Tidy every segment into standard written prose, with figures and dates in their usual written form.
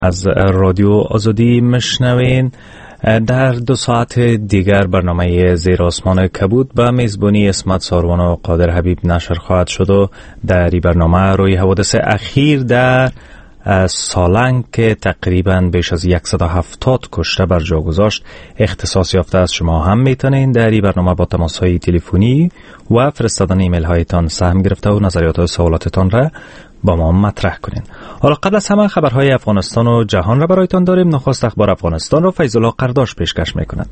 از رادیو آزادی مشنوین. در 2 ساعت دیگر برنامه زیر آسمان کبود به میزبانی اسمت ساروان و قادر حبیب نشر خواهد شد و در این برنامه روی حوادث اخیر در سالنگ که تقریبا بیش از 170 کشته بر جا گذاشت اختصاص یافته است. شما هم میتونین در این برنامه با تماس‌های تلفنی و فرستادن ایمیل هایتان سهم گرفته و نظریات و سوالاتتان را با ما مطرح کنین. حالا قبل از همه خبرهای افغانستان و جهان را برایتان داریم. نخست اخبار افغانستان را فیض الله قرداش پیشکش میکند.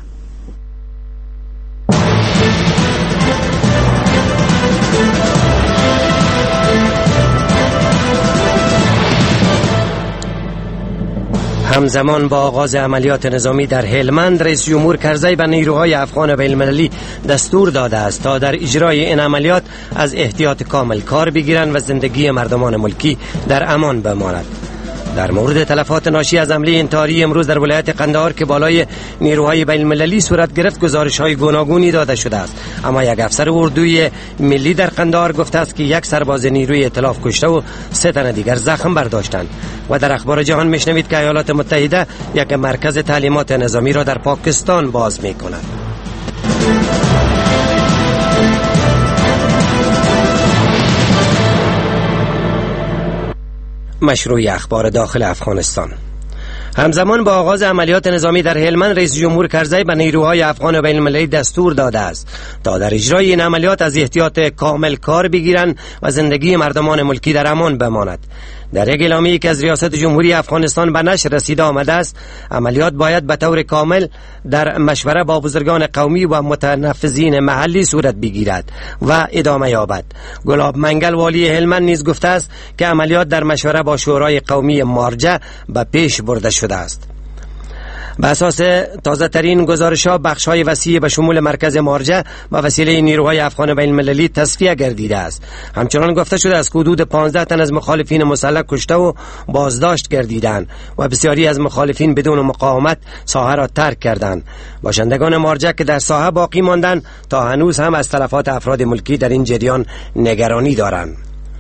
همزمان با آغاز عملیات نظامی در هلمند، رئیس جمهور کرزی به نیروهای افغان بین المللی دستور داده است تا در اجرای این عملیات از احتیاط کامل کار بگیرند و زندگی مردمان ملکی در امان بماند. در مورد تلفات ناشی از حمله انتحاری امروز در ولایت قندهار که بالای نیروهای بین المللی صورت گرفت گزارش‌های گوناگونی داده شده است، اما یک افسر اردوی ملی در قندهار گفته است که 1 سرباز نیروی ائتلاف کشته و 3 تن دیگر زخم برداشتند. و در اخبار جهان میشنوید که ایالات متحده یک مرکز تعلیمات نظامی را در پاکستان باز می‌کند. مشروع اخبار داخل افغانستان. همزمان با آغاز عملیات نظامی در هلمند، رئیس جمهور کرزی به نیروهای افغان و بین المللی دستور داده است تا در اجرای این عملیات از احتیاط کامل کار بگیرند و زندگی مردمان ملکی در امان بماند. در یک اعلامیه‌ای که از ریاست جمهوری افغانستان به نشر رسیده آمده است، عملیات باید به طور کامل در مشوره با بزرگان قومی و متنفذین محلی صورت بگیرد و ادامه یابد. گلاب منگل والی هلمند نیز گفته است که عملیات در مشوره با شورای قومی مارجه به پیش برده شده است. به اساس تازه ترین گزارش‌ها، بخش‌های وسیع به شمول مرکز مارجه به وسیله نیروهای افغان بین المللی تصفیه گردیده است. همچنان گفته شده است که حدود 15 تن از مخالفین مسلح کشته و بازداشت گردیدند و بسیاری از مخالفین بدون مقاومت ساحه را ترک کردند. باشندگان مارجه که در ساحه باقی ماندند تا هنوز هم از تلفات افراد ملکی در این جریان نگرانی دارند.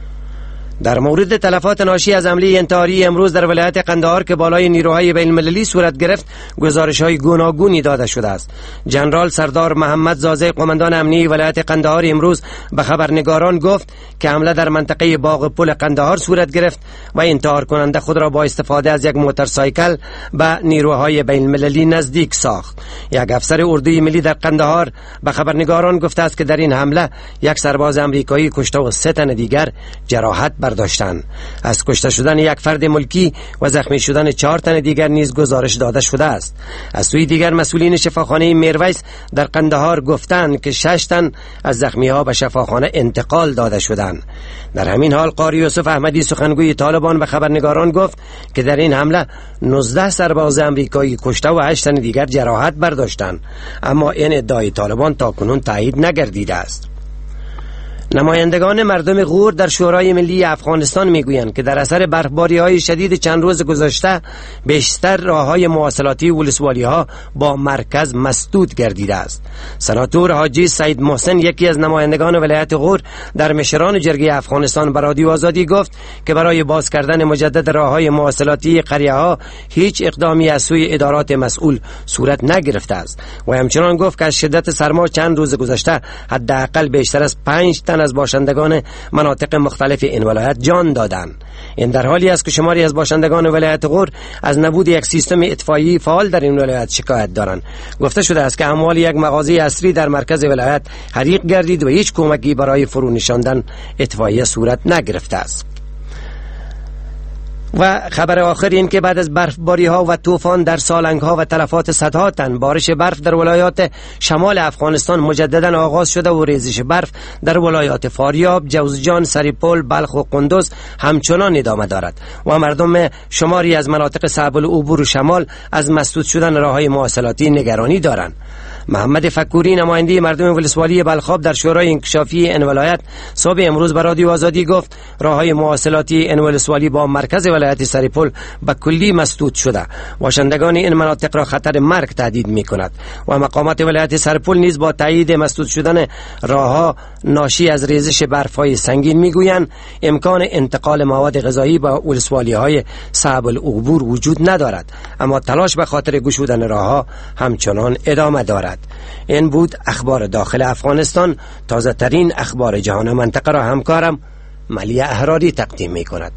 در مورد تلفات ناشی از حمله انتحاری امروز در ولایت قندهار که بالای نیروهای بین المللی صورت گرفت گزارش‌های گوناگونی داده شده است. جنرال سردار محمد زازه، قماندان امنیه ولایت قندهار، امروز به خبرنگاران گفت که حمله در منطقه باغ پل قندهار صورت گرفت و انتحار کننده خود را با استفاده از یک موتورسایکل به نیروهای بین المللی نزدیک ساخت. یک افسر اردوی ملی در قندهار به خبرنگاران گفته است که در این حمله 1 سرباز آمریکایی کشته و 3 تن دیگر جراحت برداشتند. از کشته شدن 1 فرد ملکی و زخمی شدن 4 تن دیگر نیز گزارش داده شده است. از سوی دیگر مسئولین شفاخانه میرویس در قندهار گفتند که 6 تن از زخمی‌ها به شفاخانه انتقال داده شدند. در همین حال قاری یوسف احمدی، سخنگوی طالبان، به خبرنگاران گفت که در این حمله 19 سرباز آمریکایی کشته و 8 تن دیگر جراحت برداشتند، اما این ادعای طالبان تاکنون تایید نگردیده است. نمایندگان مردم غور در شورای ملی افغانستان میگویند که در اثر برفباری‌های شدید چند روز گذشته بیشتر راه‌های مواصلاتی ولسوالی‌ها با مرکز مسدود گردیده است. سناتور حاجی سید محسن، یکی از نمایندگان ولایت غور، در مشران جرگه افغانستان به رادیو آزادی گفت که برای باز کردن مجدد راه‌های مواصلاتی قریه‌ها هیچ اقدامی از سوی ادارات مسئول صورت نگرفته است و همچنان گفت که از شدت سرما چند روز گذشته حداقل بیشتر از 5 تن از باشندگان مناطق مختلف این ولایت جان دادند. این در حالی است که شماری از باشندگان ولایت غور از نبود یک سیستم اطفایی فعال در این ولایت شکایت دارند. گفته شده است که اموال یک مغازه اصلی در مرکز ولایت حریق گردید و هیچ کمکی برای فرو نشاندن اطفایی صورت نگرفته است. و خبر آخر این که بعد از برفباری ها و طوفان در سالنگ ها و تلفات صدها تن بارش برف در ولایات شمال افغانستان مجددا آغاز شده و ریزش برف در ولایات فاریاب، جوزجان، سریپول، بلخ و قندوز همچنان ادامه دارد و مردم شماری از مناطق صعب العبور و شمال از مسدود شدن راههای مواصلاتی نگرانی دارند. محمد فکوری، نماینده مردم ولسوالی بلخاب در شورای انکشافی این ولایت، صبح امروز به رادیو آزادی گفت راههای مواصلاتی این ولسوالی با مرکز ولایت سریپول به کلی مسدود شده. باشندگان این مناطق را خطر مرگ تهدید می کند و مقامات ولایت سریپول نیز با تایید مسدود شدن راهها ناشی از ریزش برف‌های سنگین میگویند امکان انتقال مواد غذایی با ولسوالی‌های صعب العبور وجود ندارد، اما تلاش به خاطر گشودن راه‌ها همچنان ادامه دارد. این بود اخبار داخل افغانستان. تازه ترین اخبار جهان و منطقه را همکارم ملیه احراری تقدیم می کند.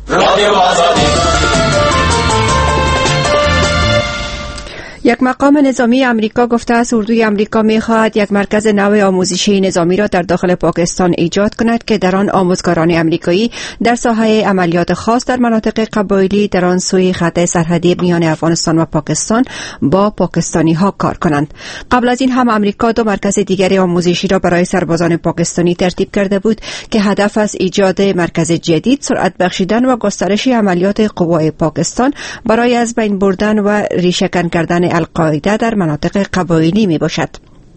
یک مقام نظامی امریکا گفته است اردوی امریکا می‌خواهد یک مرکز نو آموزشی نظامی را در داخل پاکستان ایجاد کند که در آن آموزگاران امریکایی در ساحه عملیات خاص در مناطق قبایلی در آن سوی خط سرحدی میان افغانستان و پاکستان با پاکستانی‌ها کار کنند. قبل از این هم امریکا دو مرکز دیگر آموزشی را برای سربازان پاکستانی ترتیب کرده بود که هدف از ایجاد مرکز جدید، سرعت بخشیدن و گسترش عملیات قوای پاکستان برای از بین بردن و ریشه‌کن کردن القاعده در مناطق قبایلی می باشد.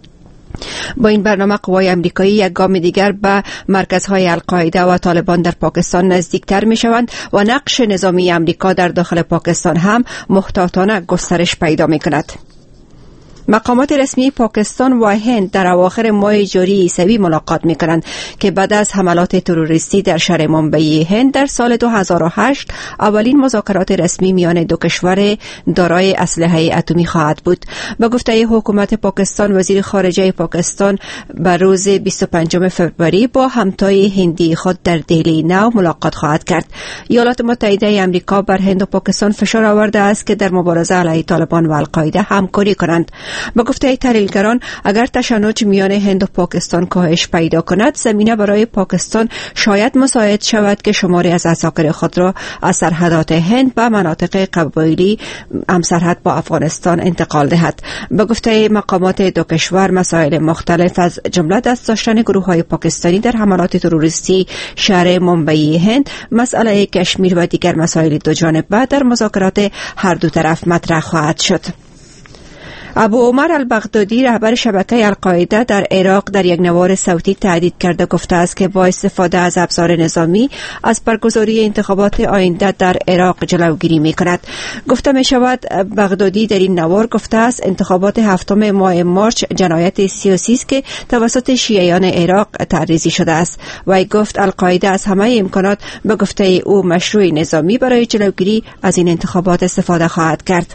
با این برنامه قوای امریکایی یک گام دیگر به مرکزهای القاعده و طالبان در پاکستان نزدیکتر می شوند و نقش نظامی امریکا در داخل پاکستان هم محتاطانه گسترش پیدا می کند. مقامات رسمی پاکستان و هند در اواخر ماه جاری عیسوی ملاقات می‌کنند که بعد از حملات تروریستی در شهر ممبئی هند در سال 2008 اولین مذاکرات رسمی میان دو کشور دارای اسلحه اتمی خواهد بود. به گفته حکومت پاکستان، وزیر خارجه پاکستان به روز 25 فوریه با همتای هندی خود در دهلی نو ملاقات خواهد کرد. ایالات متحده آمریکا بر هند و پاکستان فشار آورده است که در مبارزه علیه طالبان و القاعده همکاری کنند. با گفته تحلیلگران، اگر تشنج میان هند و پاکستان کاهش پیدا کند، زمینه برای پاکستان شاید مساعد شود که شماری از عساکر خود را از سرحدات هند به مناطق قبایلی همسرحد با افغانستان انتقال دهد. با گفته مقامات دو کشور، مسائل مختلف از جمله دست داشتن گروه‌های پاکستانی در حملات تروریستی شهر ممبئی هند، مسئله کشمیر و دیگر مسائل دو جانبه در مذاکرات هر دو طرف مطرح خواهد شد. ابو عمر البغدادی، رهبر شبکه القاعده در عراق، در یک نوار صوتی تهدید کرده گفته است که با استفاده از ابزار نظامی از برگزاری انتخابات آینده در عراق جلوگیری می‌کند. گفته می‌شود بغدادی در این نوار گفته است انتخابات 7 ماه مارچ جنایت سیاسی است که توسط شیعیان عراق طرحریزی شده است. وی گفت القاعده از همه امکانات به گفته او مشروع نظامی برای جلوگیری از این انتخابات استفاده خواهد کرد.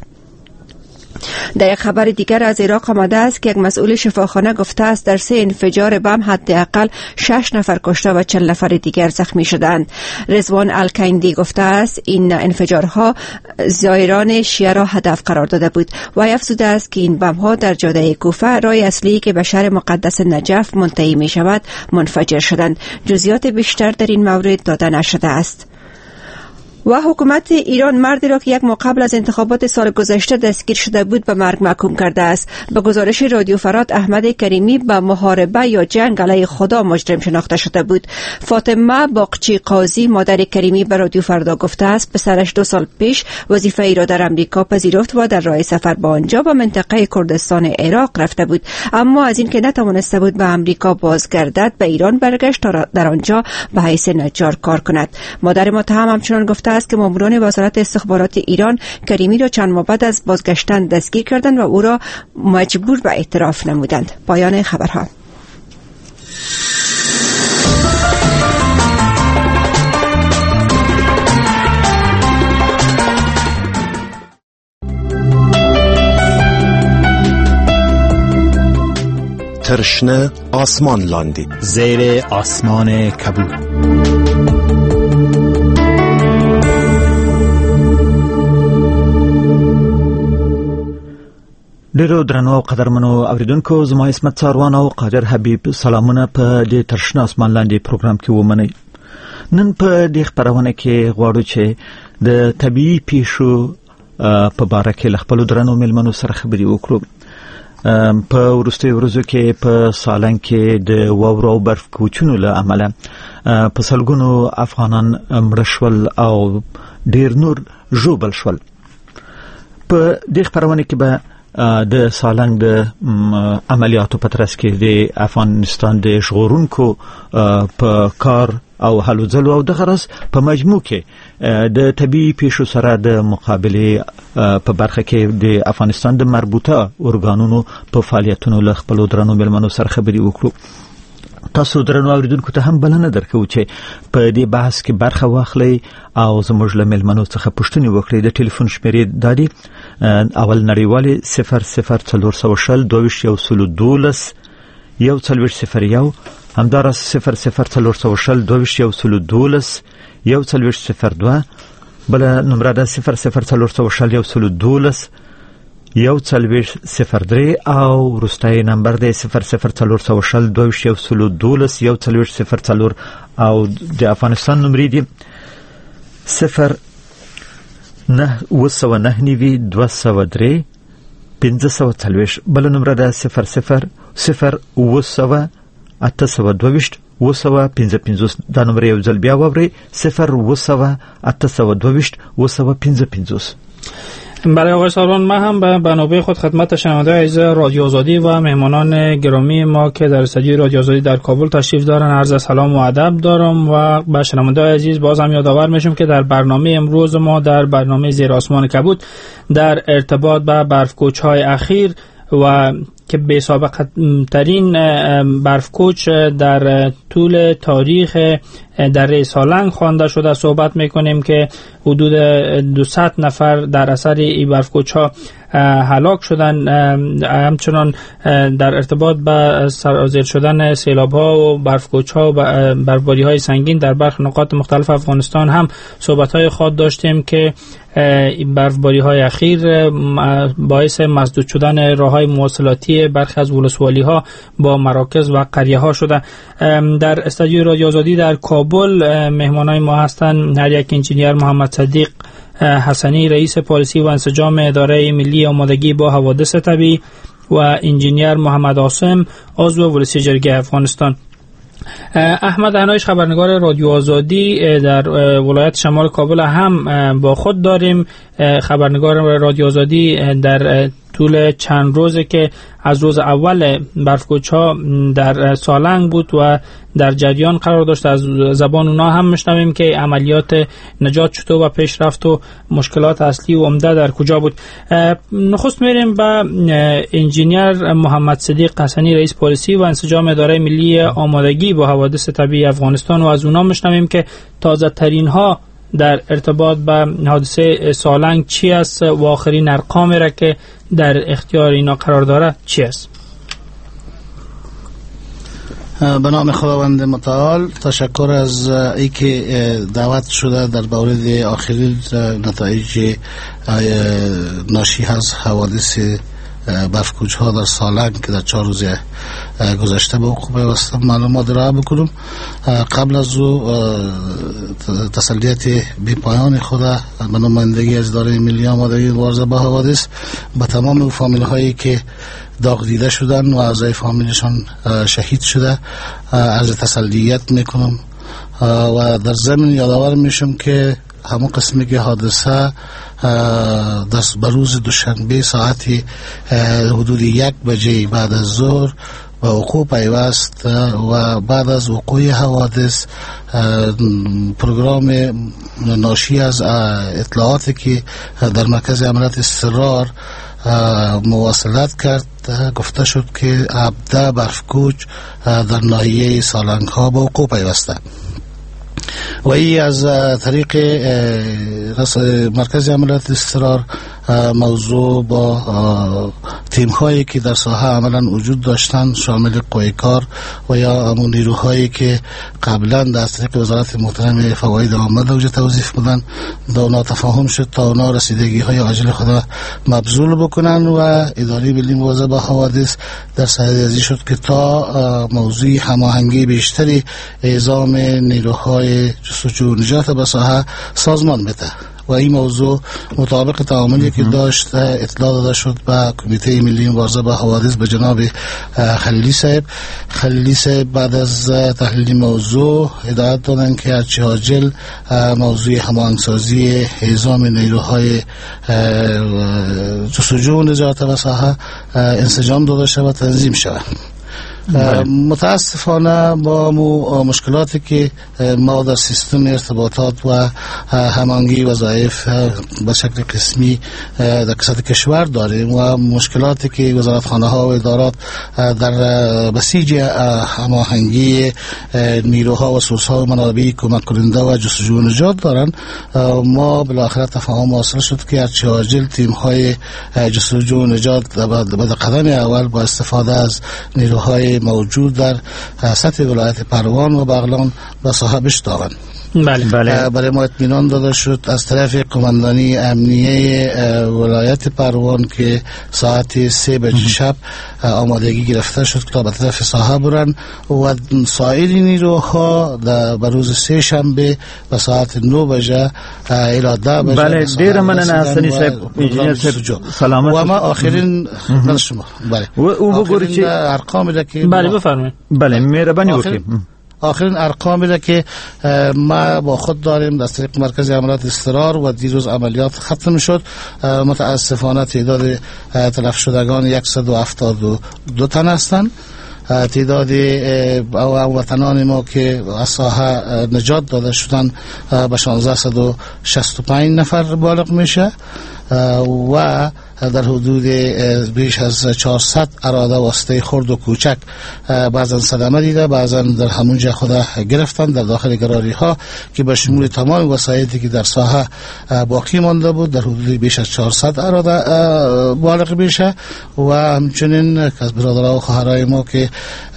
در یک خبر دیگر از عراق آمده است که یک مسئول شفاخانه گفته است در 3 انفجار بم حداقل 6 نفر کشته و 40 نفر دیگر زخمی شدند. رضوان الکندی گفته است این انفجارها زائران شیعه را هدف قرار داده بود و افزوده است که این بم ها در جاده کوفه، راه اصلی که به شهر مقدس نجف منتهی می شود، منفجر شدند. جزئیات بیشتر در این مورد داده نشده است. و حکومت ایران مردی را که یک ماه قبل از انتخابات سال گذشته دستگیر شده بود به مرگ محکوم کرده است. به گزارش رادیو فرات، احمد کریمی به محاربه یا جنگ علیه خدا مجرم شناخته شده بود. فاطمه باقچی قاضی، مادر کریمی، به رادیو فردا گفته است پسرش 2 سال پیش وظیفه ای را در امریکا پذیرفت و در راه سفر به آنجا به منطقه کردستان عراق رفته بود، اما از اینکه نتوانسته بود به امریکا بازگردد به ایران برگشت تا در آنجا به حیث نجار کار کند. مادر متهم همچنان گفته است که ماموران وزارت استخبارات ایران کریمی را چند ماه بعد از بازگشتن دستگیر کردند و او را مجبور به اعتراف نمودند. پایان خبرها. ترشنه آسمان لاندی، زیر آسمان کبود. ډیرو درنو او قدرمنو اوریدونکو، زما اسمت څاروان او قادر حبیب سلامونه په دې ترشنه آسمان لاندې پروګرام کې ومنئ. نن په دې خبرونه کې غواړو چې د طبیعي پیښو په باره کې له خپلو درنو مېلمنو سره خبرې وکړو. په وروستیو ورځو کې په سالنګ کې د واورو او برف کوچونو له امله په سلګونو افغانان مړه شول او ډیر نور ژوبل شول. په دې خبرونه کې به د سالنګ د عملیاتو په ترڅ کې د افغانستان د ژغورونکو په کار او هلو ځلو او د غرض په مجموع کې د طبیعي پیښو سره د مقابله په برخه کې د افغانستان د مربوطه ارګانونو په فعالیتونو له خپلو درنو مېلمنو سره خبرې وکړو. تاسو درنو اوریدونکو ته هم بلنه درکو چې په دې بحث کې برخه واخلئ او زموږ له مېلمنو څخه پوښتنې وکړئ. د ټلیفون شمیرې دادي اول نړیوالي 004022 14001 همدارس 004022 14002 بل نمبر ده 004022 14003 او روستای نمبر ده 004022 14004 او د افغانستان نمبر دی 099203 540 بل نمبر ده 000822 255 دا نمبر یو ځل بیا ووري 0822 برای آقای ساروان ما هم به بنابه خود خدمت شنونده عزیز رادیو آزادی و مهمانان گرامی ما که در استودیو رادیو آزادی در کابل تشریف دارن عرض سلام و ادب دارم و به شنونده عزیز باز هم یادآور میشم که در برنامه امروز ما در برنامه زیر آسمان کبود در ارتباط با برفکوچ‌های اخیر و که به سابقه ترین برفکوچ در طول تاریخ دره سالنگ خوانده شده صحبت میکنیم که حدود 200 نفر در اثر این برفکوچ ها هلاک شدن. همچنان در ارتباط با سرازیر شدن سیلاب ها و برفکوچ ها و برفباری های سنگین در برخی نقاط مختلف افغانستان هم صحبت های خود داشتیم که برفباری های اخیر باعث مسدود شدن راه های مواصلاتی برخی از ولسوالی ها با مراکز و قریه ها شده. در استودیو رادیو آزادی در کابل مهمانای ما هستند هر یک انجینیر محمد صدیق حسنی رئیس پالیسی و انسجام اداره ملی آمادگی با حوادث طبیعی و انجینیر محمد عاصم عضو ولسی جرگه افغانستان. احمد عنایش خبرنگار رادیو آزادی در ولایت شمال کابل هم با خود داریم. خبرنگار رادیو آزادی در طول چند روزه که از روز اول برفکوچ‌ها در سالنگ بود و در جریان قرار داشت از زبان اونا هم میشنویم که عملیات نجات چطور و پیش رفت و مشکلات اصلی و عمده در کجا بود. نخست میریم با انجینیر محمد صدیق حسنی رئیس پالیسی و انسجام اداره ملی آمادگی با حوادث طبیعی افغانستان و از اونا میشنویم که تازه ترین ها در ارتباط با حادثه سالنگ چی است و آخرین ارقامی را که در اختیار اینا قرار داره چی است؟ به نام خداوند متعال تشکر از ای که دعوت شده در مورد آخرین نتایج ناشی از حوادث برفکوچ ها در سالنگ که در 4 روز گذشته به وقوع پیوسته معلومات ارائه بکنم. قبل از او تسلیت بی پایان خود به نمایندگی از اداره ملی آمادگی مبارزه با حوادث به تمام فامیل هایی که داغ دیده شدن و اعضای فامیلشان شهید شده عرض تسلیت میکنم و در ضمن یادآور میشم که همون قسمی که حادثه دست بروز دوشنبه ساعت حدود 1 بجه بعد از ظهر و وقوع پیوست و بعد از وقوع حوادث پروگرام ناشی از اطلاعاتی که در مرکز عملیات اضطرار مواصلت کرد گفته شد که 17 برفکوچ در ناحیه سالنگ ها به وقوع پیوسته و ای از طریق مرکز عملیات اضطرار موضوع با تیم هایی که در ساحه عملا وجود داشتن شامل قوی کار و یا همون نیروهایی که قبلا در طریق وزارت محترم فواید آمد اوج توظیف بودن در اونا تفاهم شد تا اونا رسیدگی های عاجل خود مبذول بکنن و اداره ملی مبارزه با حوادث در سرازیر شد که تا موضوع هماهنگی بیشتری اعزام نیروهای جستجو و نجات به ساحه سازمان بده و این موضوع مطابق تعاملی که داشت اطلاع داده شد به کمیته ملی مبارزه با حوادث به جناب خلیلی صاحب بعد از تحلیل موضوع هدایت دادن که هرچه عاجل موضوع هماهنگسازی اعزام نیروهای جستجو و نجات به ساحه انسجام داده شود و تنظیم شود متاسفانه با مشکلاتی که ما در سیستم ارتباطات و هماهنگی وظایف به شکل قسمی در کشور داریم و مشکلاتی که وزارتخانه ها و ادارات در بسیج هماهنگی نیروها و سورس ها و منابع کمک کننده و جستجو و نجات دارن، ما بالاخره تفاهم حاصل شد که هرچه عاجل تیم های جستجو و نجات به قدم اول با استفاده از نیروهای موجود در سطح ولایت پروان و بغلان به ساحه بشتابند. بله. برای ما اطمینان داده شد از طرف کماندانی امنیه ولایت پروان که ساعت 3 بجه شب آمادگی گرفته شد تا به طرف ساحه برن و سایر نیروها به روز 3 شنبه به ساعت 9 بجه الی 10 بجه. بله دیر مننه حسنی صاحب، انجینیر صاحب سلامت. و ما آخرین شما بله او بگوری چی ارقامی را که بله بفرمایید. بله مهربانی وکیل. آخرین ارقامی را که ما با خود داریم از طریق مرکز عملیات اضطرار و دیروز عملیات ختم شد، متاسفانه تعداد تلف شدگان 172 تن هستند. تعداد وطنان ما که از ساحه نجات داده شدن به 1665 نفر بالغ میشه و در حدود بیش از 400 اراده واسطه خرد و کوچک بعضا صدمه دیده، بعضا در همونجا خود گرفتن در داخل گراری ها که به شمول تمام وسایلی که در ساحه باقی مانده بود در حدود بیش از 400 اراده بالغ میشه و همچنین از برادرها و خواهرای ما که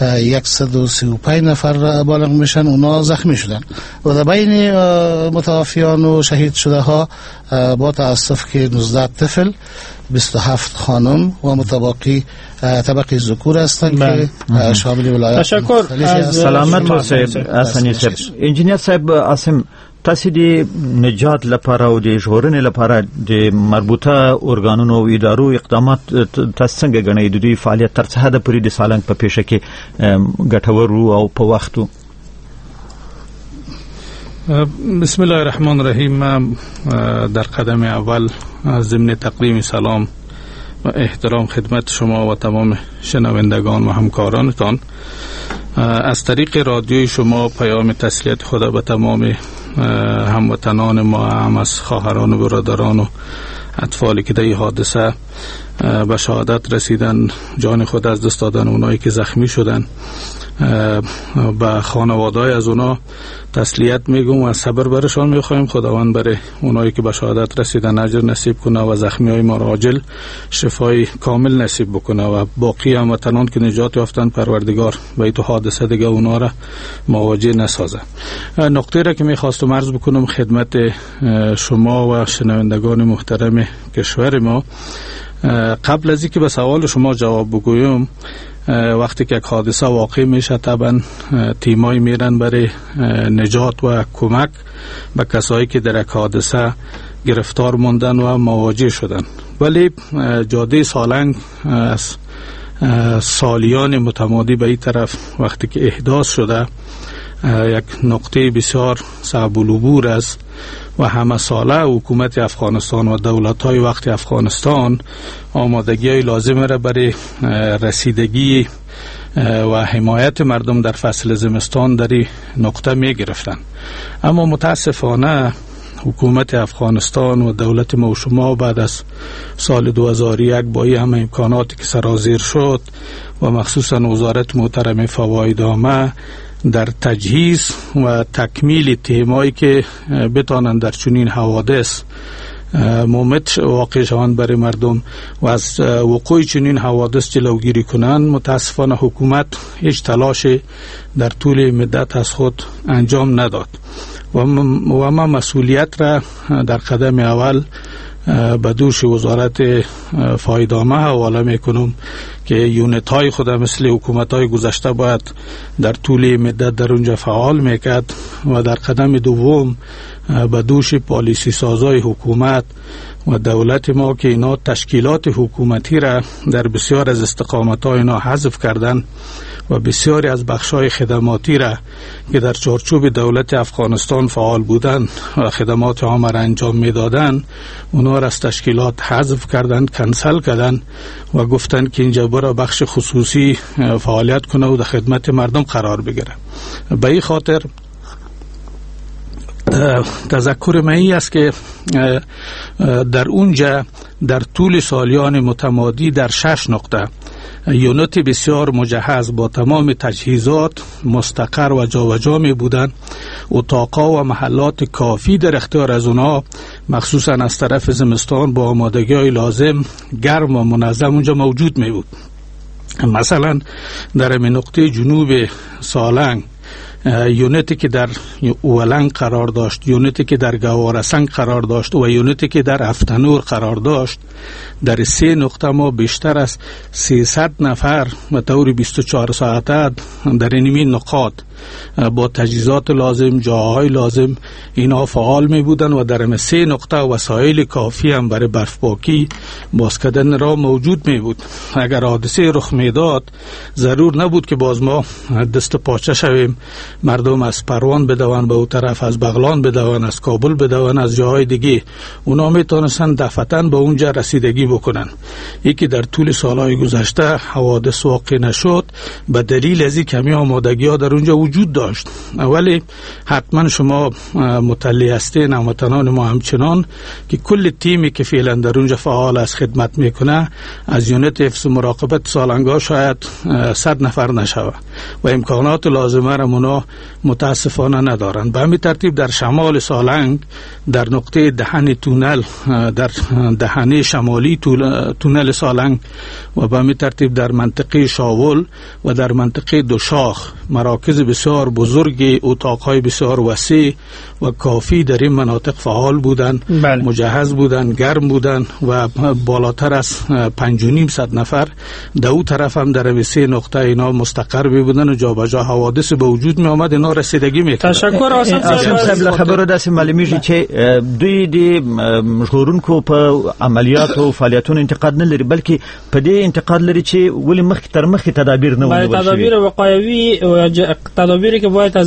135 نفر بالغ میشن اونا زخمی شدن و در بین متوفیان و شهید شده ها با تاسف که 19 طفل 27 خانم و متبقی طبقه ذکور هستند که شامل ولایات تشکر از سلامت صاحب حسنی صاحب. انجینیر صاحب اسم تاسو د نجات لپاره او د ژغورنې لپاره د مربوطه ارګانونو او ادارو اقدامات تاسو څنګه غنئ د دوی فعالیت تر څه حد پورې د سالنګ په پیښه کې ګټور او په وختو؟ بسم الله الرحمن الرحیم. در قدم اول ضمن تقدیم سلام و احترام خدمت شما و تمام شنوندگان و همکارانتان از طریق رادیوی شما پیام تسلیت خدا به تمام هموطنان ما، هم از خواهران و برادران و اطفالی که در این حادثه به شهادت رسیدن، جان خود از دست دادن، اونایی که زخمی شدن، به خانواده‌های از اونا تسلیت میگم و صبر برشان میخوایم. خداوند برای اونایی که به شهادت رسیدن اجر نصیب کنه و زخمیای ما را عاجل شفای کامل نصیب بکنه و باقی هموطنان که نجات یافتن پروردگار به تو حادثه دیگه اونا را مواجه نسازه. نکته را که میخواستم عرض بکنم خدمت شما و شنوندگان محترم کشور ما، قبل از اینکه به سوال شما جواب بگویم، وقتی که یک حادثه واقع میشه طبعا تیمای میرن برای نجات و کمک به کسایی که در یک حادثه گرفتار موندن و مواجه شدن. ولی جاده سالنگ از سالیان متمادی به این طرف وقتی که احداث شده یک نقطه بسیار صعب العبور است و همه ساله حکومت افغانستان و دولت‌های وقت افغانستان آمادگی‌های لازم را برای رسیدگی و حمایت مردم در فصل زمستان در این نقطه می گرفتن. اما متاسفانه حکومت افغانستان و دولت ما و شما بعد از سال 2001 با این همه امکاناتی که سرازیر شد و مخصوصا وزارت محترم فواید عامه در تجهیز و تکمیل تیمایی که بتانند در چنین حوادث مومت واقع شوند برای مردم و از وقوع چنین حوادث جلوگیری کنند، متاسفانه حکومت هیچ تلاشی در طول مدت از خود انجام نداد و ما مسئولیت را در قدم اول به دوش وزارت فایدامه حواله میکنم که یونت های خود مثل حکومت های گذشته باید در طول مدت در اونجا فعال میکرد و در قدم دوم به دوش پالیسی سازای حکومت و دولت ما که اینا تشکیلات حکومتی را در بسیار از استقامت ها اینا حذف کردن و بسیاری از بخشای خدماتی را که در چارچوب دولت افغانستان فعال بودند و خدمات عامه را انجام میدادند اونا را از تشکیلات حذف کردند، کنسل کردند و گفتند که اینجا بره بخش خصوصی فعالیت کنه و در خدمت مردم قرار بگیره. به این خاطر تذکر من است که در اونجا در طول سالیان متمادی در 6 نقطه یونت بسیار مجهز با تمام تجهیزات مستقر و جابجا می بودند. اتاقا و محلات کافی در اختیار از اونها، مخصوصا از طرف زمستان با آمادگی های لازم گرم و منظم اونجا موجود می بود. مثلا در نقطه جنوب سالنگ یونتی که در اولنگ قرار داشت، یونتی که در گوارسنگ قرار داشت و یونتی که در افتنور قرار داشت، در 3 نقطه ما بیشتر از 300 نفر و طور 24 ساعته در این نقاط با تجهیزات لازم، جاهای لازم اینا فعال می بودن و در 3 نقطه وسایل کافی هم برای برفپاکی باز کردن را موجود می بود. اگر حادثه رخ می داد ضرور نبود که باز ما دست پاچه شویم، مردم از پروان بدوان به اون طرف، از بغلان بدوان، از کابل بدوان، از جاهای دیگه. اونا می تونستن دفعتاً به اونجا رسیدگی بکنن. یکی در طول سالهای گذشته حوادث واقع نشد به دلیل از این کمی آمادگی ها در اونجا وجود داشت. اولی حتما شما مطلع هستین، هموطنان ما همچنان، که کل تیمی که فعلا در اونجا فعال از خدمت میکنه از یونت حفظ مراقبت سالنگا شاید 100 نفر نشوه و امکانات لازمه را اونا متاسفانه ندارن. به همین ترتیب در شمال سالنگ در نقطه دهن تونل، در دهنه شمالی تونل سالنگ و به همین ترتیب در منطقه شاول و در منطقه دوشاخ مراکز بسیار بزرگ، اتاقهای بسیار وسیع و کافی در این مناطق فعال بودند، مجهز بودند، گرم بودند و بالاتر از 5,500 نفر در اون طرف هم در 3 نقطه اینا مستقر بودند و جابجا حوادث به وجود می آمد، اینا رسیدگی میکردن. تشکر. آسم صاحب خبر داسې معلومیږي چې دوی د ژغورونکو په عملیات او فعالیتونو انتقاد نه لري، بلکې په دې انتقاد لري چې ولې مخکې تر مخکې تدابیر نه ونیول شوي. تدابیر وقایوي و تدابیری که باید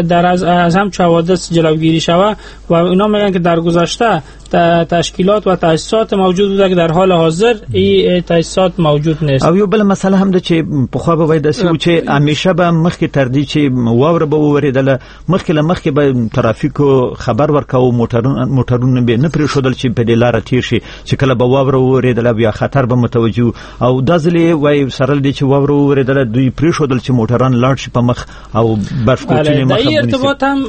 از هم حوادث جلوگیری شود و اینا میگن که در گذشته تشکیلات و تاسیسات موجود بوده که در حال حاضر این تاسیسات موجود نیست. او یو بل مسئله هم ده چې په خو به وای داسې و چې همیشه به مخکې تر دې چې واوره به وریدله مخکې له مخکې به ترافیکو خبر ورکاو، موټرونه به نه پرېښودل چې په دې لاره تیر شي، چې کله به واوره وریدله بیا خطر به متوجه او دا ځلې وای سره دې چې واوره وریدله دوی پرېښودل چې موټران لاړ شي په مخ او برف کوچنی مخ. در ارتباط هم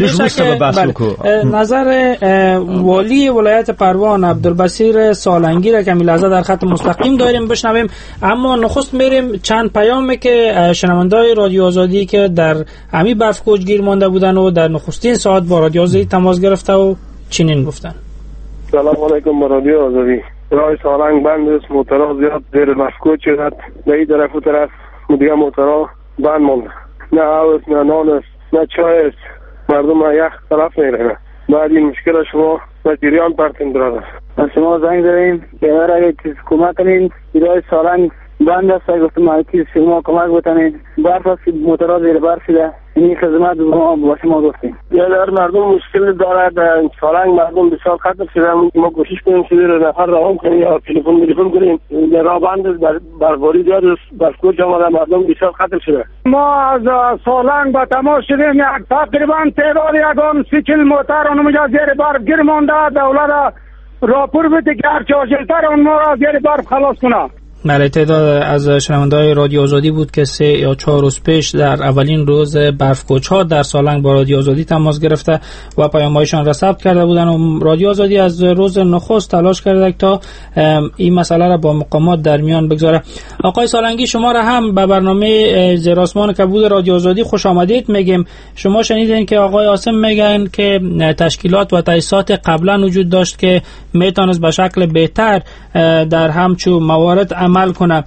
میشه نظر والی ولایت پروان عبدالبصیر سالنگی را که لحظه در خط مستقیم داریم بشنویم، اما نخست میریم چند پیامی که شنوندای رادیو آزادی که در همی برف کوچ گیر مانده بودن و در نخستین ساعت با رادیو آزادی تماس گرفته و چنین گفتن. سلام علیکم رادیو آزادی. راه سالنگ بند است، موتورها زیاد زیر برف کوچ شدند، به این طرف و طرف دیگه موتورها بند مانده، نه آب است، نه نان است، نه چای است، مردم یخ طرف میرن. بعد این مشکل شما و جریان پرتین برادر از شما زنگ داریم که اگر چیز کمک کنین، راه سالنگ بند است، گفتم مالکی شما کمک بکنید، برف است، موتورها زیر برف شده، این خدمت با شما گفتیم. یا در مردم مشکل دارد، سالنگ مردم بسیار خطر شده، ما کوشش کنیم که نفر روان کنیم یا تلفن کنیم، در راه بند برفباری زیاد است، برف کوچ آمده، مردم بسیار خطر شده. ما از سالنگ با تماس شدیم، تقریبا تعداد یکان 30-40 موتر اونجا زیر برف گیر مانده، دولت راپور بده که هر چارجلتر اون ما را زیر برف خلاص کنه. بله، تعداد از شنونده‌های رادیو آزادی بود که 3 یا 4 روز پیش در اولین روز برف‌کوچ‌ها در سالنگ با رادیو آزادی تماس گرفته و پیام‌هایشان را ثبت کرده بودند و رادیو آزادی از روز نخست تلاش کرده تا این مسئله را با مقامات در میان بگذاره. آقای سالنگی، شما را هم به برنامه زیر آسمان کبود رادیو آزادی خوش آمدید میگیم. شما شنیدین که آقای عاصم میگن که تشکیلات و تاسیسات قبلا وجود داشت که میتونست به شکل بهتر در همچون موارد عمل کنه.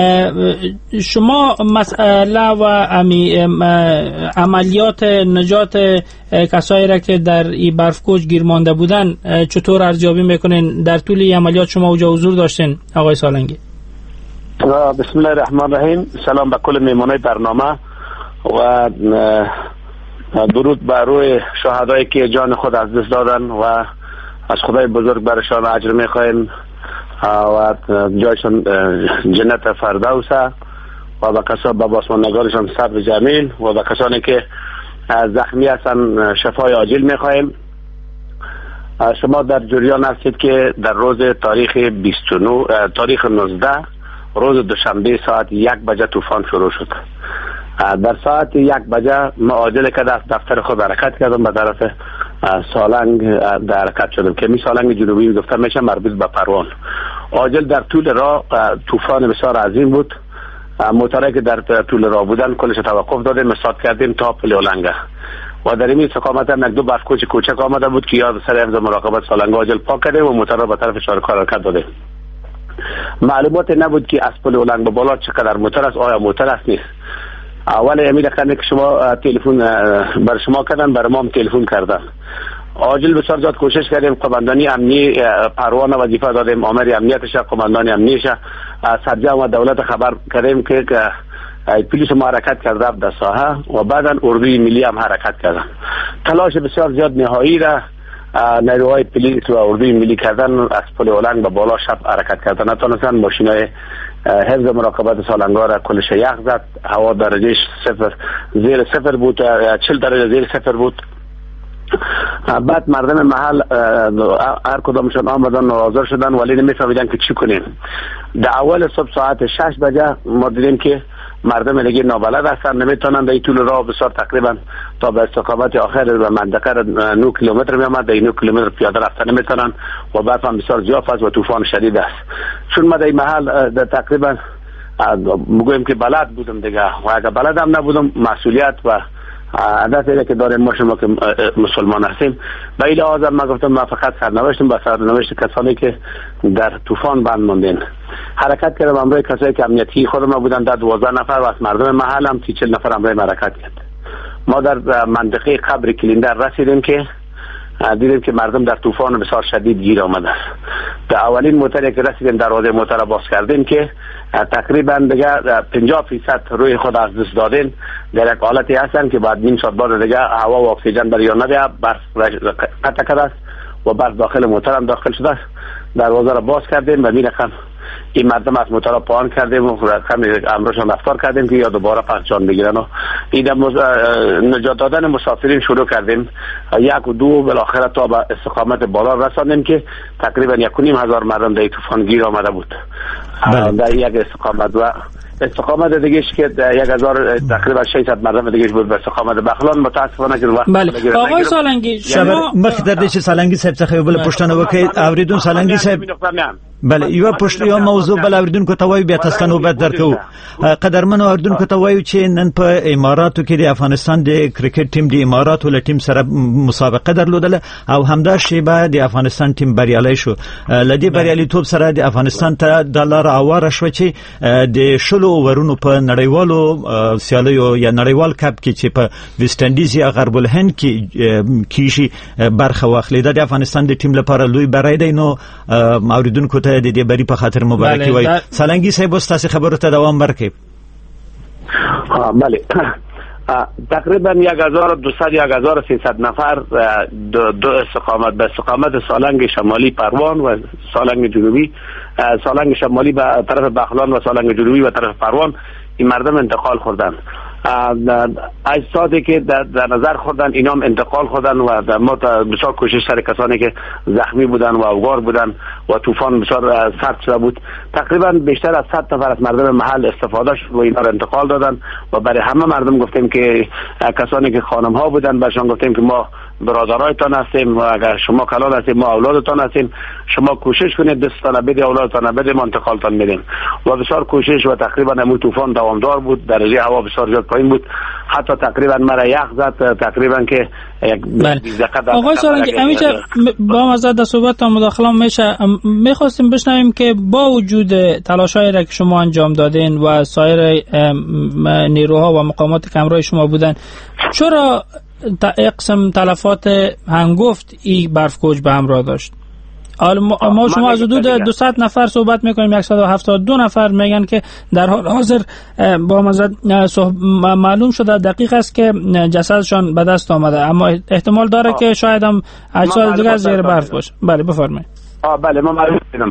شما مسئله و عملیات نجات کسایی را که در این برفکوچ گیر مانده بودن چطور ارزیابی میکنین؟ در طول این عملیات شما اوجا حضور داشتین آقای سالنگی؟ بسم الله الرحمن الرحیم. سلام به کل میمانای برنامه و درود بر روی شهدایی که جان خود از دست دادن و از خدای بزرگ برشان اجر میخوایم. و جایشان جنت فردوس و به بازماندگانشان صبر جمیل و به کسانی که زخمی هستن شفای عاجل می‌خواهیم. شما در جریان هستید که در روز تاریخ 19 روز دوشنبه ساعت 1 بجه طوفان شروع شد. در ساعت 1 بجه ما عاجل که از دفتر خود حرکت کردم به طرف سالنگ در حرکت شدم که می سالنگ جنوبی گفته میشه مربوط به پروان. عاجل در طول راه طوفان بسیار عظیم بود. موترایی که در طول راه بودن کلش توقف دادیم، استاد کردیم تا پل اولنگه و در این استقامت هم یک دو برفکوچ کوچک آمده بود که یاد سر حفظ مراقبت سالنگ عاجل پاک کرده و موتر را به طرف شارکار حرکت داده. معلومات نبود که از پل اولنگ به بالا چقدر موتر است، آیا موتر است نیست. اول امید کنه که شما تلفن بر شما کردن، بر ما هم تلفن کردن. عاجل بسیار زیاد کوشش کردیم، قماندانی امنی پروان وظیفه دادیم، آمر امنیتش، قماندانی امنیش، سرجم و دولت خبر کردیم که پلیس ما حرکت کرده در ساحه و بعدا اردوی ملی هم حرکت کردن. تلاش بسیار زیاد نهایی را نیروهای پلیس و اردوی ملی کردن از پل اولنگ به بالا شب حرکت کردن. نتونستن ماشینای حفظ مراقبت سالنگا را کلش یخ زد، هوا درجهش زیر صفر بود، 40 درجه زیر صفر بود. بعد مردم محل هر کدامشون آمدن و حاضر شدن ولی نمیفهمیدن که چی کنیم. در اول صبح ساعت 6 بجه ما دیدیم که مردم دیگه نابلد هستن، نمیتونن در طول راه بسیار تقریبا تا به استقامت آخر و منطقه 9 کیلومتر میامد، در 9 کیلومتر پیاده رفتن نمیتونن و برف هم بسیار زیاد است و طوفان شدید است. چون ما در این محل تقریبا میگویم که بلد بودم دیگه و اگر بلد هم نبودم مسئولیت و عادت اینه که داریم ما شما که مسلمان هستیم. به این لحاظ من گفتم من فقط سرنوشتم با سرنوشت کسانی که در طوفان بند موندین حرکت کردم. همراه کسایی که امنیتی خود ما بودن در 12 نفر و از مردم محل هم 40 نفر همراه حرکت کرد. ما در منطقه قبر کلیندر رسیدیم که دیدیم که مردم در طوفان بسیار شدید گیر آمده است. در اولین موتری که رسیدیم دروازه موتر را باز کردیم که تقریبا دیگه 50% روی خود از دست دادین، در یک حالتی هستن که بعد نیم ساعت بعد دیگه هوا و اکسیژن برای نده، برف قطع کرده است و برف داخل موتر هم داخل شده است. دروازه را باز کردیم و میرخم این مردم از موتر پایان کردیم و رقم امرشان رفتار کردیم که یا دوباره پس جان بگیرن و این نجات دادن مسافرین شروع کردیم. 1 و 2 بالاخره تا به استقامت بالا رساندیم که تقریبا 1,500 مردم در طوفان گیر آمده بود در یک استقامت و استقامت دیگهش که 1000 تقریبا 600 مردم دیگهش بود به استقامت بخلان. متاسفانه که وقت بله آقای سالنگی شما مخدر سالنگی صاحب څخه بل پښتنه وکړي اوریدون سالنگی صاحب بله یو پښتو یو موضوع بل اوریدونکو ته وایي بیا تاسو ته نوبت درکو. قدرمنو اوریدونکو ته وایو چې نن په اماراتو کې د افغانستان د کرکټ ټیم د اماراتو له ټیم سره مسابقه درلودله او همدا شیبه د افغانستان ټیم بریالي شو. لدی بریالیتوب سره د افغانستان ته د لار اواره شو چې د شلو ورونو په نړیوالو سیالیو یا نړیوال کپ کې چې په ویسټ انډیز یا غرب الهند کې کیشي برخه واخلي. د افغانستان د ټیم لپاره لوی بری دی. نو اوریدونکو ته د دې بری په خاطر مبارکي وای. سالنګي صاحب تاسو خبرو ته دوام ورکړئ. بله تقریبا 1200-1300 نفر دو استقامت به استقامت سالنگ شمالی پروان و سالنگ جنوبی، سالنگ شمالی به طرف بخلان و سالنگ جنوبی به طرف پروان این مردم انتقال خوردن. اجسادی که در نظر خوردن اینا هم انتقال خوردن و ما بسیار کوشش سر کسانی که زخمی بودن و اوگار بودن و طوفان بسیار سرد شده بود تقریبا بیشتر از 100 نفر از مردم محل استفاده شد و اینا رو انتقال دادن و برای همه مردم گفتیم که کسانی که خانم ها بودن برشان گفتیم که ما برادرایتان هستیم و اگر شما کلان هستیم ما اولادتان هستیم، شما کوشش کنید دستتان بده اولادتان بده ما انتقالتان میدیم. و بسیار کوشش و تقریبا همون طوفان دوامدار بود، درجه هوا بسیار زیاد پایین بود، حتی تقریبا مرا یخ زد تقریبا که آقای سالنگی همیشه با مزد در صحبت تا مداخله میشه. میخواستیم بشنویم که با وجود تلاشایی را که شما انجام دادین و سایر نیروها و مقامات که همراه شما بودن، چرا اقسام تلفات هنگفت این برف کوچ به همراه داشت؟ ما شما از حدود 200 نفر صحبت میکنیم، 172 نفر میگن که در حال حاضر با مزد معلوم شده دقیق است که جسدشان به دست آمده، اما احتمال داره که شاید هم اجساد دیگر زیر برف باشه. بله بفرمایید. بله ما معلوم کردم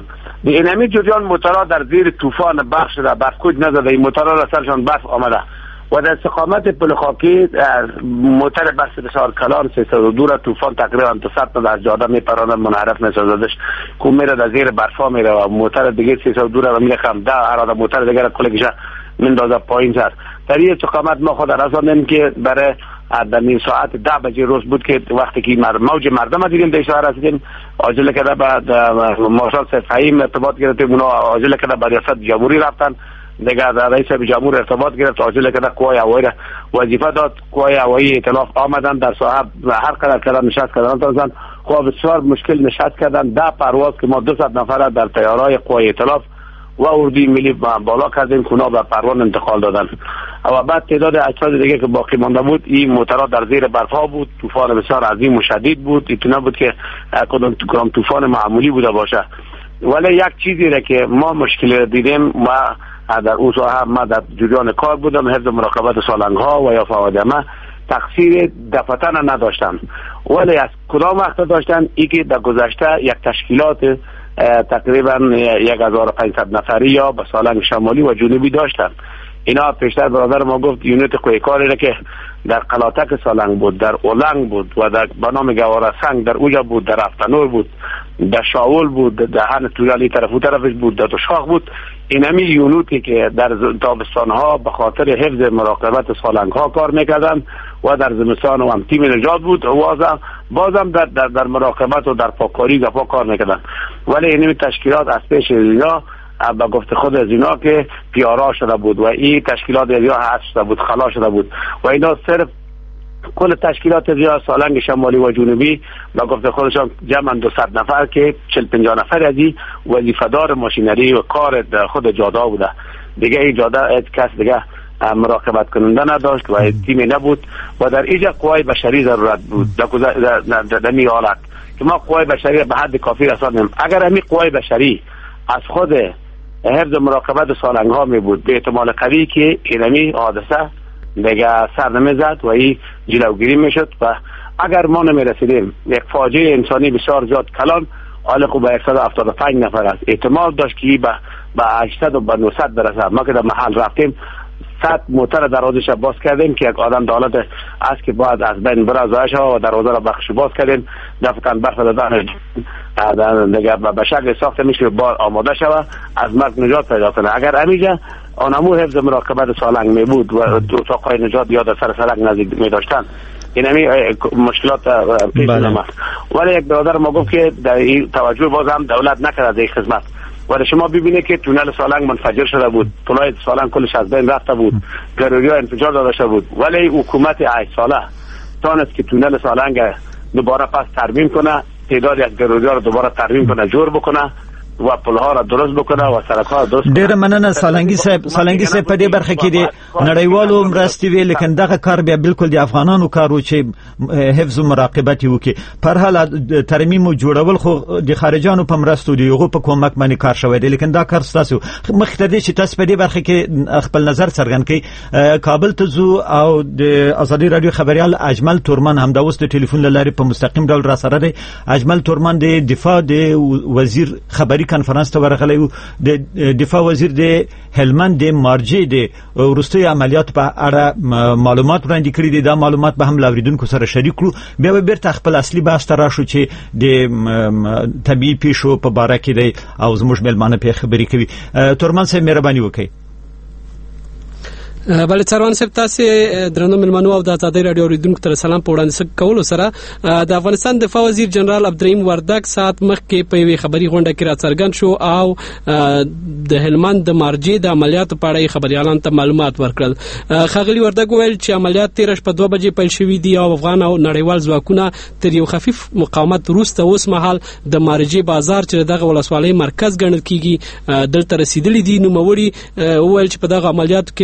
به اینمی جریان موتورها در زیر طوفان برف شده، برفکوج نزده، این موتورها را سرشان برف آمده و در استقامت پل خاکی موتر بس بسیار کلان 302 را طوفان تقریبا 200 از جاده میپراند، منحرف میسازدش که میره در زیر برفا میره و موتر دیگه 302 را میره خم ده اراده موتر دیگه را کلگیشه مندازه پایین سر. در این استقامت ما خود رساندیم که برای در نیم ساعت 10 بجه روز بود که وقتی که موج مردم دیدیم در شهر رسیدیم، عاجل کده بعد مارشال سید فهیم ارتباط گرفتیم، اونا عاجل کده با ریاست جمهوری رفتن دیگه، رئیس جمهور ارتباط گرفت، عاجل کده قوای هوایی وظیفه داد، قوای هوایی ائتلاف آمدن در ساحه هر قدر کردن نشست کردن تازن خب بسیار مشکل نشست کردن 10 پرواز که ما 200 نفر در طیاره‌های قوای ائتلاف و اردوی ملی بالا کردیم که اونا به پروان انتقال دادن و بعد تعداد اجساد دیگه که باقی مانده بود این موترها در زیر برفها بود، طوفان بسیار عظیم و شدید بود، این نبود که کدام طوفان معمولی بوده باشه. ولی یک چیزی را که ما مشکل دیدیم و در اون ساحه ما در جریان کار بودم، حفظ مراقبت سالنگ ها و یا فوادمه تقصیر دفتن نداشتن، ولی از کدام وقت داشتن؟ ای که در گذشته یک تشکیلات تقریبا 1500 نفری یا به سالنگ شمالی و جنوبی داشتن. اینا پیشتر برادر ما گفت یونیت قویکاری که در قلاتک سالنگ بود، در اولنگ بود و در بنام گواره سنگ در اوجا بود، در افتنور بود، در شاول بود، در هن تویالی طرف و طرفش بود، در دوشاخ بود. این همی یونیتی که در تابستان ها به خاطر حفظ مراقبت سالنگ ها کار میکردن و در زمستان هم تیم نجات بود و بازم در مراقبت و در پاککاری گپا کار میکردن. ولی این تشکیلات از پیش اینا با گفت خود از اینا که پیارا شده بود و این تشکیلات اینا حذف شده بود، خلا شده بود و اینا صرف کل تشکیلات اینا سالنگ شمالی و جنوبی با گفت خودشان جمع 200 نفر که 40-50 نفر از این وظیفه‌دار ماشینری و کار خود جاده بوده. دیگه این جاده کس دیگه مراقبت کننده نداشت و تیم نبود و در اینجا قوای بشری ضرورت بود در می حالت که ما قوای بشری به حد کافی رساندیم. اگر همین قوای بشری از خود حفظ مراقبت سالنگ ها می بود به احتمال قوی که اینمی حادثه دیگه سر نمیزد و این جلوگیری می شد و اگر ما نمی رسیدیم یک فاجعه انسانی بسیار زیاد کلان آلقو به 175 نفر است احتمال داشت که به 800 و به 900 برسه. ما که در محل رفتیم 100 موتر دروازه شب باز کردیم که یک آدم دولت است که باید از بین برازایش ها و دروازه را بخش باز کردیم دفتن برف دادن دیگه به شکل ساخته میشه بار آماده شود از مرگ نجات پیدا کنه. اگر همیشه آنمو حفظ مراقبت سالنگ می بود و اتاقای نجات یا در سر سالنگ نزدیک می داشتن این همی مشکلات پیش نمید. ولی یک برادر ما گفت که در این توجه باز هم دولت نکرد از این خدمت. ولی شما ببینید که تونل سالنگ منفجر شده بود، طلای سالنگ کلش از بین رفته بود، گروگی‌ها انفجار داده شده بود، ولی حکومت 8 ساله تانست که تونل سالنگ دوباره پس ترمیم کنه، تعدادی از گروگی‌ها رو دوباره ترمیم کنه، جور بکنه و پلها را درست بکنه و سرک‌ها را درست کنه. ډېر مننه سالنګي صاحب په دې برخه کې د نړیوالو مرستې وی لیکن دغه کار بیا بالکل د افغانانو کار و چې حفظ او مراقبت وکړي. پر حال ترمیم او جوړول خو د خارجانو په مرستو دی یو په کومک باندې کار شوی دی لیکن دا کار تاسو مخکې د چې تاسو په دې برخه کې خپل نظر څرګند کړئ. کابل ته زو او د ازادي رادیو خبريال اجمل تورمن هم د اوس د ټلیفون لارې په مستقیم ډول را سره دی. اجمل تورمن د دفاع د وزیر خبري کنفرانس ته ورغلی و د دفاع وزیر د هلمند د مارجې د وروستي عملیات په اړه معلومات وړاندې کړي دي. دا معلومات به هم لاوریدونکو سره شریک کړو. بیا به بیرته خپل اصلي بحث ته راشو چې د طبيعي پیښو په باره کې دی او زموږ مېلمانه په خبري کوي. تورمن صاحب مهرباني وکړئ. بل څروان صاحب تاسو درنو ملمنو او د آزادۍ رادیو اوریدونکو ته سلام په وړاندې کولو سره د افغانستان دفاع وزیر جنرال عبدالرحیم وردګ سات مخکې په یوې خبري غونډه کې راڅرګند شو او د هلمند د مارجې د عملیاتو په اړه خبريالانو ته معلومات ورکړل. خاغلی وردګ ویل چې عملیات 13 په 2 بجې پیل شوې دي او افغان او نړیوال ځواکونه تر یو خفیف مقاومت وروسته اوس مهال د مارجې بازار چې دغه ولسوالۍ مرکز ګڼل کیږي دلته رسیدلې دي. نو موري ویل چې په دغه عملیاتو کې د دواړو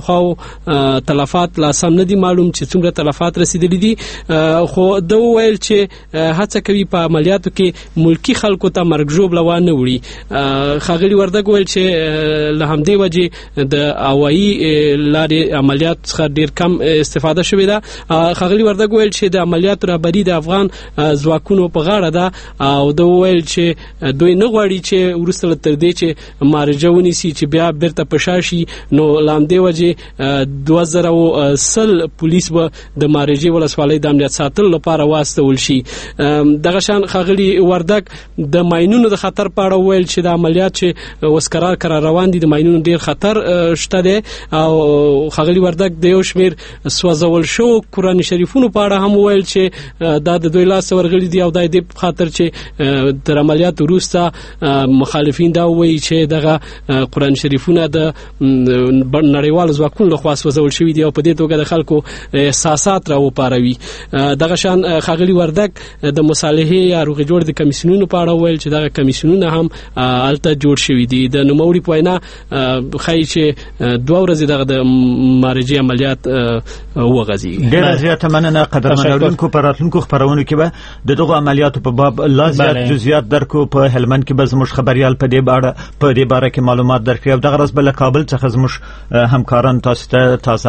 خو تلفات لا سم نه دي معلوم چې څومره تلفات رسیدلي دي خو د ویل چې هڅه کوي په عملیاتو کې ملکی خلکو ته مرګ ژوبله وانه وړي. ښاغلي وردګ ویل چې له همدې وجې د هوایي لارې عملیات څخه ډیر کم استفاده شوې ده. ښاغلي وردګ ویل چې د عملیاتو رهبري د افغان ځواکونو په غاړه ده او د ویل چې دوی نه غواړي چې وروسته تر دې چې مارجه ونیسي چې بیا بیرته په شا شي. نو له همدې وجې 2010 پولیس به د مارجې ولسوالۍ د امنیت ساتلو لپاره واستول شي. دغه شان ښاغلي وردګ د ماینونو د خطر په اړه ویل چې د عملیات چې اوس قرار روان دي د ماینونو ډیر خطر شته دی او ښاغلي وردګ د یو شمیر سوځول شو قرآن شریفونو په اړه هم ویل چې دا د دوی لاس ورغلي دي او دا د خاطر چې تر عملیات وروسته مخالفین دا وایي چې دغه قرآن شریفونه د نړیوالو ځواکونو لخوا سوځول شوي دي او په دې توګه د خلکو احساسات راوپاروي. دغه شان ښاغلي وردګ د مصالحې یا روغې جوړې د کمیسیونونو په اړه ویل چې دغه کمیسیونونه هم هلته جوړ شوي دي. د نوموړي په وینا ښایي چې 2 ورځې دغه د مارجې عملیات وغځي. ډېره زیاته مننه قدرمن اورونکو. په راتلونکو خپرونو کې به د دغو عملیاتو په باب لا زیات جزئیات درکو. په هلمند کې به زموږ خبريال په دې باره کې معلومات درکړي او دغه ورځ به له کابل څخه زموږ همکاران تاسو ته تازه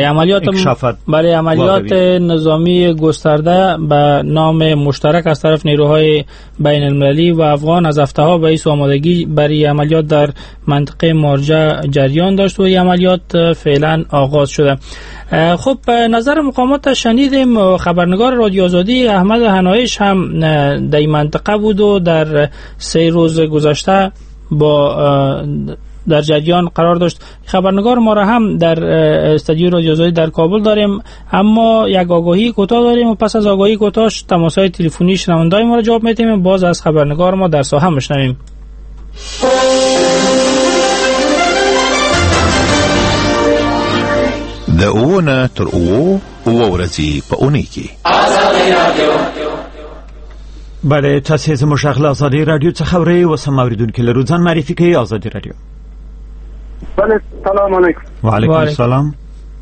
عملیات نظامی گسترده به نام مشترک از طرف نیروهای بین المللی و افغان از هفته‌ها باعث آمادگی برای عملیات در منطقه مارجه جریان داشت و این عملیات فعلا آغاز شده. خب نظر مقامات شنیدیم. خبرنگار رادیو آزادی احمد حنایش هم در این منطقه بود و در 3 روز گذشته با در جریان قرار داشت. خبرنگار ما را هم در استودیو رادیو آزادی در کابل داریم، اما یک آگاهی کوتاه داریم و پس از آگاهی کوتاه تماس‌های تلفنی شنونده‌های ما را جواب میدیم. باز از خبرنگار ما در ساحه میشنویم. د اوونه تر اوو ورځې په اونۍ کې بله تاسو زموږ شغله آزادی رادیو څخه اورئ. اوس هم اوریدونکي لرو. ځان معرفي کوي. آزادی رادیو. بله سلام علیکم. وعلیکم السلام.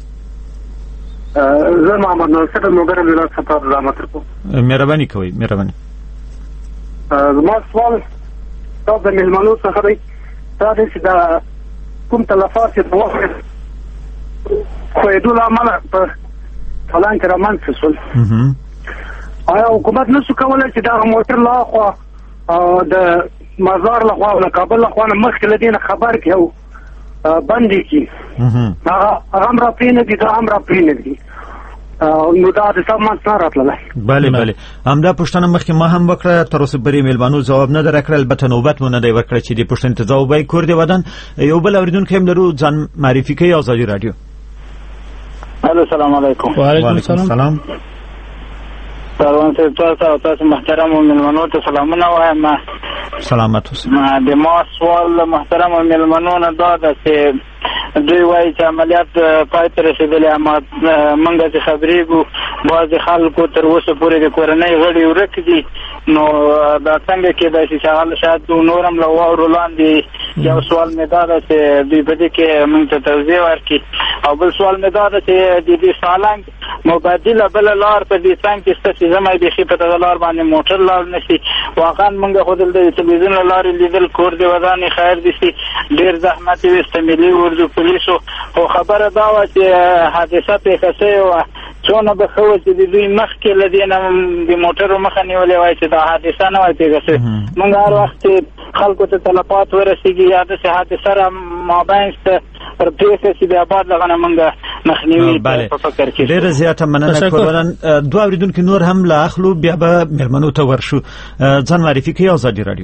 زه محمد ناصر موګر ولایت څخه زحمت کوم. مهرباني کوئ. مهرباني. زما سوال تاسو د ملمنو څخه دی چې دا کوم تلفات چې وخت خو یې دوه عمله په فلان کې رامنځته شول. آیا حکومت نشو کولی چې دا موټر لا خوا د مزار له خوا او د کابل له خوا نه مخکې له دې نه خبر کړي او بند یې کړي؟ هغه هم را پرېنږدي دا هم را پرېنږدي نو دا د سم منځ نه راتللی. بله همدا پوښتنه مخکې ما هم وکړه. تر اوسه پورې میلمانو ځواب نه دی راکړی. البته نوبت مو نه دی ورکړی چې دې پوښتنې ته ځواب وایي. کور دې ودان. یو بل اورېدونکی هم لرو. ځان معرفي کوي. آزادي رادیو. الو السلام علیکم. وعلیکم السلام. سلام تاسو محترم ملمنو ته سلامونه وایم. سلامت اوسئ. د ما سوال محترم ملمنو نه دا ده چې دوی وایي چې عملیات پای ته رسېدلی، اما موږ چې خبرېږو بعضې خلکو تر اوسه پورې د کورنۍ غړي ورک دي. نو دا څنګه کېدای شي چې هغه شاید نور هم له واورو لاندې. یو سوال مې دا ده چې دوی په دې کې موږ ته توضیح ورکړي، او بل سوال مې دا ده چې د دې سالنګ مبادله بله لار په دې څنګ کې شته چې زما بیخي په دغه لار باندې موټر لاړ نه شي. واقعا موږ خو دلته د تلویزیون له لارې لیدل کور دې ودانې خیر دې شي، ډېر زحمت یې ویسته ملي اردو پولیسو. خو خبره دا وه چې حادثه پېښه شوې وه، څونه به ښه وه چې د دوی مخکې له دې نه د موټرو مخه نیولې وای چې دا حادثه نه وای پېښه شوې. موږ هر وخت چې خلکو ته تلفات ورسېږي یا داسې حادثه را مابین شته پېښه شي، بیا بعد له هغه نه موږ مخنیوي په فکر کې. ډېره زیاته مننه کوربان. دوه اورېدونکي نور هم له اخلو، بیا به مېرمنو ته ورشو. ځان معرفي کوي. آزادي رادیو.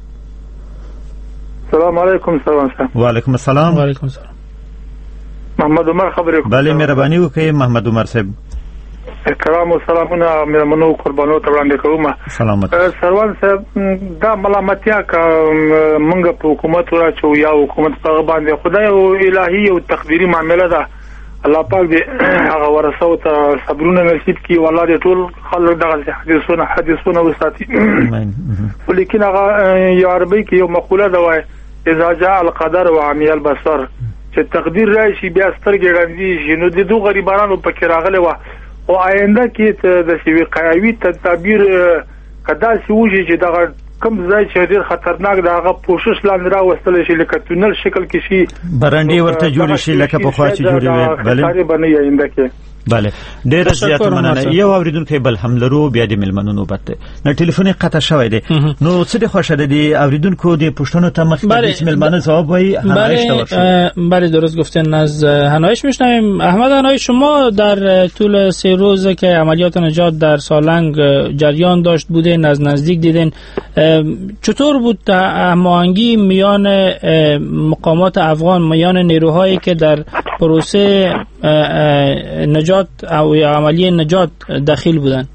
سلام علیکم. وعلیکم السلام. وعلیکم السلام. محمد عمر خبرې کوم. بله مهرباني وکړئ محمد عمر صاحب. احترام او سلامونه مېرمنو قربانو ته وړاندې کوم. سلامت. سروان صاحب دا ملامتیا کا موږ په حکومت راچو یا حکومت په باندې خدای او الهي او تقديري معاملې ده. الله پاک دې هغه ورثو ته صبرونه نصیب کړي. والله دې ټول خلک دغه حدیثونه وساتي. ولیکن هغه یا عربی کې یو مقوله ده وای اذا جاء القدر وعمي البصر، چې تقدیر راشي بیا سترګې ړندې شي. نو د دوه غریبانو پکې راغلی وه او آینده کې د شوي قیاوي تدابیر کدا سی وږي چې دغه کوم ځای چې ډېر خطرناک د هغه پوښښ لاندې راوستل شي لکه تونل شکل کې شي برنډې ورته جوړ شي لکه په خوا چې جوړې وي. بله بنې آینده کې بله ډېر زیات مننه. یو اوریدونکو بل هم لرو بیا د ملمنو نوبت دی. نو ټلیفون قطع شوی دی. نو څه د خوښه دی اوریدونکو د پوښتنو ته مخکې ملمنو جواب وای هنایش بله درست گفتن. از هنایش میشنویم. احمد هنایش، شما در طول 3 روز که عملیات نجات در سالنگ جریان داشت بودین، از نزدیک دیدین، چطور بود هماهنگی میان مقامات افغان، میان نیروهایی که در پروسه نجات او عملیه نجات داخل بودن؟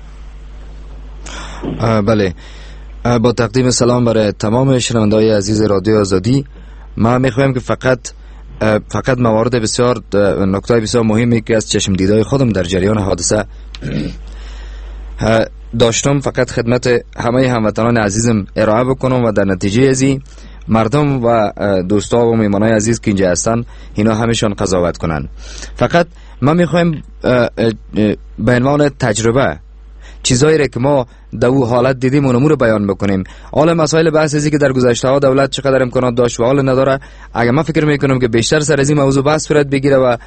بله، با تقدیم سلام برای تمام شنونده‌های عزیز رادیو آزادی. ما میخوایم که فقط موارد بسیار نکته بسیار مهمی که از چشم دیدای خودم در جریان حادثه داشتم فقط خدمت همه هموطنان عزیزم ارائه بکنم و در نتیجه ازی مردم و دوستا و میمانای عزیز که اینجا هستن اینا همشون قضاوت کنن. فقط ما میخوایم به عنوان تجربه چیزایی را که ما در او حالت دیدیم اونمو رو بیان بکنیم. حالا مسائل بحث ازی که در گذشته ها دولت چقدر امکانات داشت و حال نداره، اگر ما فکر میکنم که بیشتر سر از این موضوع بحث صورت بگیره و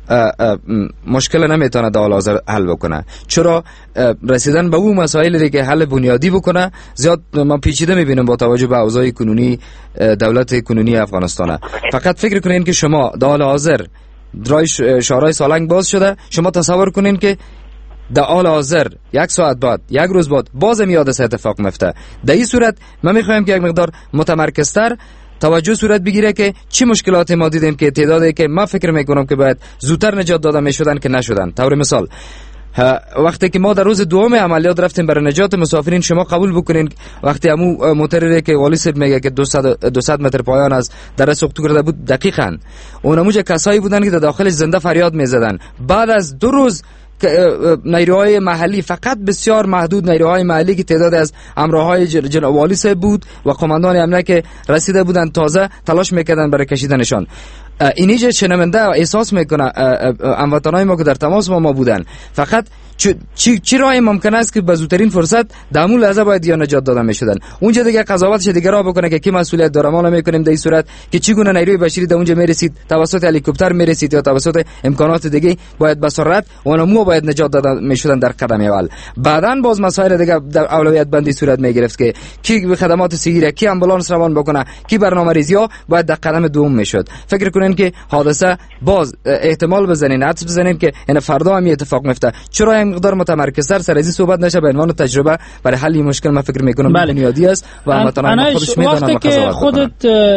مشکل نمیتونه در حال حاضر حل بکنه. چرا رسیدن به اون مسائلی که حل بنیادی بکنه زیاد ما پیچیده میبینم با توجه به اوضاع کنونی دولت کنونی افغانستان. فقط فکر کنین که شما در حال حاضر درای شهرهای سالنگ باز شده، شما تصور کنین که در حال حاضر 1 ساعت بعد 1 روز بعد باز میاد اتفاق میفته. در این صورت ما میخوایم که یک مقدار متمرکزتر توجه صورت بگیره که چی مشکلات ما دیدیم که تعدادی که ما فکر میکنم که باید زودتر نجات داده میشدن که نشدن. طور مثال وقتی که ما در روز دوم عملیات رفتیم برای نجات مسافرین، شما قبول بکنین وقتی همون موتری که والی صاحب میگه که 200 متر پایان از در سقوط کرده بود، دقیقاً اونموج کسایی بودن که در داخلش زنده فریاد میزدن. بعد از 2 روز نیروهای محلی، فقط بسیار محدود نیروهای محلی که تعداد از همراهای جناب والی صاحب بود و قماندان امنیت که رسیده بودن تازه تلاش میکردن برای کشیدنشان. اینیجا شنونده احساس میکنه هموطنای ما که در تماس با ما بودن فقط چی راهی ممکن است که به زودترین فرصت در همون لحظه باید یا نجات داده میشدن. اونجا دیگه قضاوتش دیگه را بکنه که کی مسئولیت داره. ما نمیکنیم در این صورت که چگونه نیروی بشری در اونجا میرسید، توسط هلیکوپتر میرسید یا توسط امکانات دیگه باید به سرعت اونمو باید نجات داده میشدن در قدم اول. بعداً باز مسائل دیگه در اولویت بندی صورت میگرفت که کی به خدمات سیگیره، کی آمبولانس روان بکنه، کی برنامه‌ریزی باید در قدم دوم میشد. فکر کنین که حادثه باز احتمال بزنین، حدس بزنیم که این فردا هم اتفاق میفته. چرا این مقدار متمرکزتر سر از این صحبت نشه به عنوان تجربه برای حل این مشکل؟ من فکر میکنم بنیادی است و هموطنان خودش میدونن و قضاوت خودت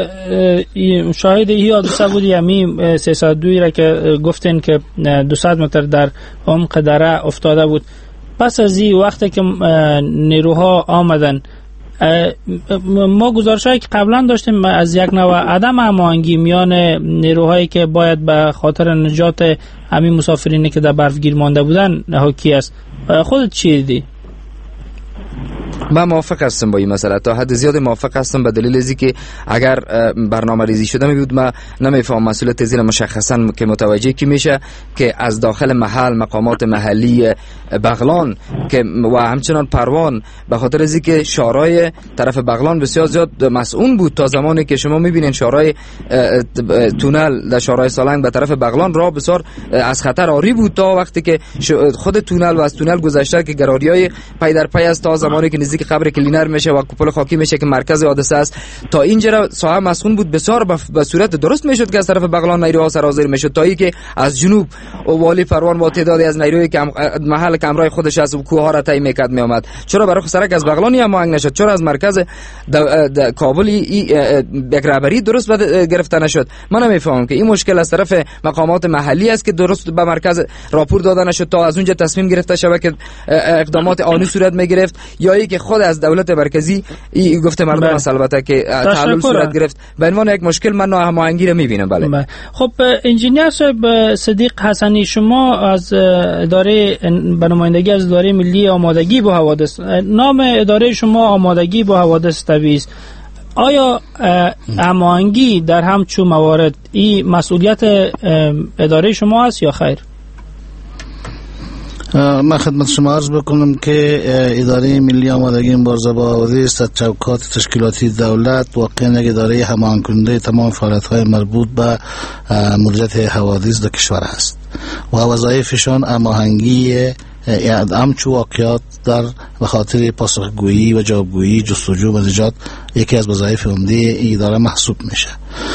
شاهد این حادثه بودی، همین 302 را که گفتین که 200 متر در عمق دره افتاده بود. پس از این وقتی که نیروها آمدن، ما گزارشایی که قبلا داشتیم از یک نوع عدم هماهنگی میان نیروهایی که باید به خاطر نجات همین مسافرینی که در برفگیر مانده بودن حاکی است. خودت چی دیدی؟ من موافق هستم با این مسئله، تا حد زیاد موافق هستم، به دلیل ازی که اگر برنامه ریزی شده می بود ما نمیفهم مسئولیت زیر مشخصا که متوجه کی میشه که از داخل محل مقامات محلی بغلان که و همچنان پروان به خاطر ازی که شارای طرف بغلان بسیار زیاد مسئول بود. تا زمانی که شما میبینین شارای تونل در شارای سالنگ به طرف بغلان راه بسیار از خطر آری بود تا وقتی که خود تونل و از تونل گذشته که گراریای پی در پی است تا زمانی که نزدیک قبر کلینر میشه و کوپل خاکی میشه که مرکز حادثه است. تا اینجا ساحه مسکون بود، بسیار به صورت درست میشد که از طرف بغلان نیروها سرازیر میشد تا اینکه از جنوب والی پروان با تعدادی از نیروی که محل کمرای خودش از کوه ها را طی میکرد میآمد. چرا برای سرک از بغلان هماهنگ نشد؟ چرا از مرکز کابل یک رهبری درست گرفته نشد؟ من نمیفهمم که این مشکل از طرف مقامات محلی است که درست به مرکز راپور داده نشد تا از اونجا تصمیم گرفته شود که اقدامات آنی صورت میگرفت، یا ای که خود از دولت مرکزی گفته مردم البته که تعلل صورت گرفت. به عنوان یک مشکل من ناهماهنگی رو میبینم. بله. خب انجینیر صاحب صدیق حسنی، شما از اداره به نمایندگی از اداره ملی آمادگی با حوادث، نام اداره شما آمادگی با حوادث طبیعی است. آیا هماهنگی در همچون موارد این مسئولیت اداره شما است یا خیر؟ من خدمت شما عرض بکنم که اداره ملی آمادگی مبارزه با حوادث در چوکات تشکیلاتی دولت واقعا یک اداره هماهنگ کننده تمام فعالیت‌های مربوط به مدیریت حوادث در کشور است و وظایفشان هماهنگی همچو واقعات در بخاطر پاسخگویی و جوابگویی جستجو و نجات یکی از وظایف عمده این اداره محسوب میشه.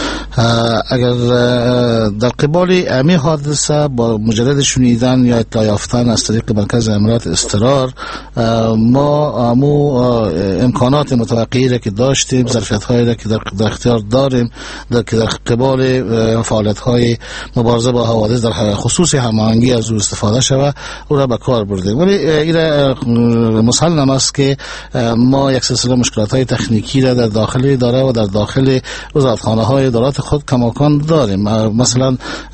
اگر در قبال امی حادثه با مجرد شنیدن یا اطلاع یافتن از طریق مرکز امارات استقرار ما امکانات متوقعی را که داشتیم، ظرفیت هایی را که در اختیار داریم در قبال فعالیت های مبارزه با حوادث در خصوص هماهنگی از او استفاده شود او را به کار بردیم. ولی این مسلم است که ما یک سلسله مشکلات های تکنیکی را در داخل اداره و در داخل وزارتخانه های ادارات خود کماکان داریم. مثلا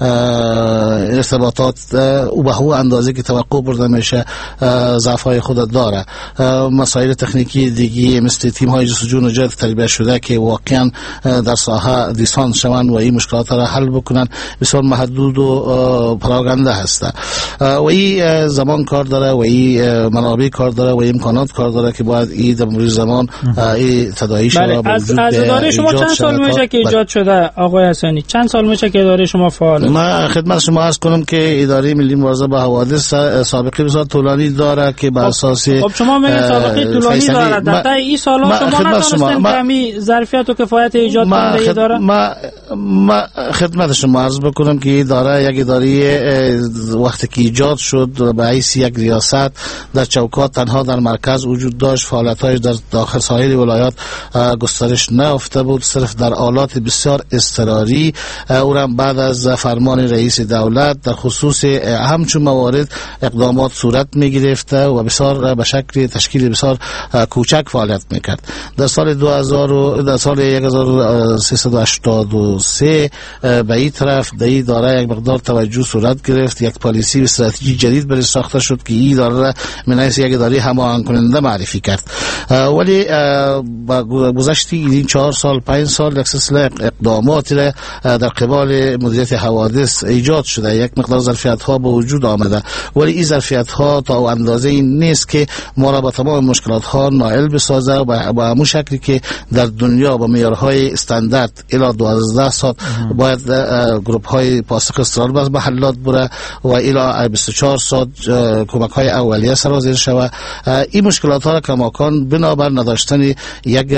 ارتباطات او به هو اندازه که توقع برده میشه ضعف های خود داره. مسائل تکنیکی دیگه مثل تیم های جستجو نجات تربیت شده که واقعا در ساحه لیسانس شوند و این مشکلات را حل بکنن بسیار محدود و پراگنده هسته و این زمان کار داره و این منابع کار داره و این امکانات کار داره که باید این در مرور زمان این تداعی شده. از اداره شما چند سال میشه که ایجاد شده آقای حسینی؟ چند سال میشه که اداره شما فعاله؟ من خدمت شما عرض کنم که اداره ملی مبارزه با حوادث سابقه بسیار طولانی داره که بر اساس شما میگید سابقه طولانی داره. در این سالا شما نتونستین کمی ظرفیت و کفایت ایجاد کنید اداره؟ ما خدمت شما عرض بکنم که اداره یک اداره وقتی که ایجاد شد به حیث یک ریاست در چوکات تنها در مرکز وجود داشت، فعالیت‌هایش در داخل سایر ولایات گسترش نیافته بود، صرف در آلات بسیار اضطراری. او را بعد از فرمان رئیس دولت در خصوص همچون موارد اقدامات صورت می گرفته و بسیار به شکل تشکیل بسیار کوچک فعالیت میکرد. در سال 1383 به این طرف در این اداره یک مقدار توجه صورت گرفت، یک پالیسی و استراتژی جدید برای ساخته شد که این اداره من حیث یک اداره هماهنگ کننده معرفی کرد. ولی با گذشت این 4 سال 5 سال یک سلسله اقدامات را در قبال مدیریت حوادث ایجاد شده، یک مقدار ظرفیت ها به وجود آمده، ولی این ظرفیت ها تا اندازه این نیست که ما را با تمام مشکلات ها نائل بسازه و با همون شکلی که در دنیا با معیارهای استاندارد الی 12 ساعت باید گروپ های پاسخ استقرار به محلات بره و الی 24 ساعت کمک های اولیه سرازیر شود. این مشکلات ها را کماکان بنابر نداشتن یک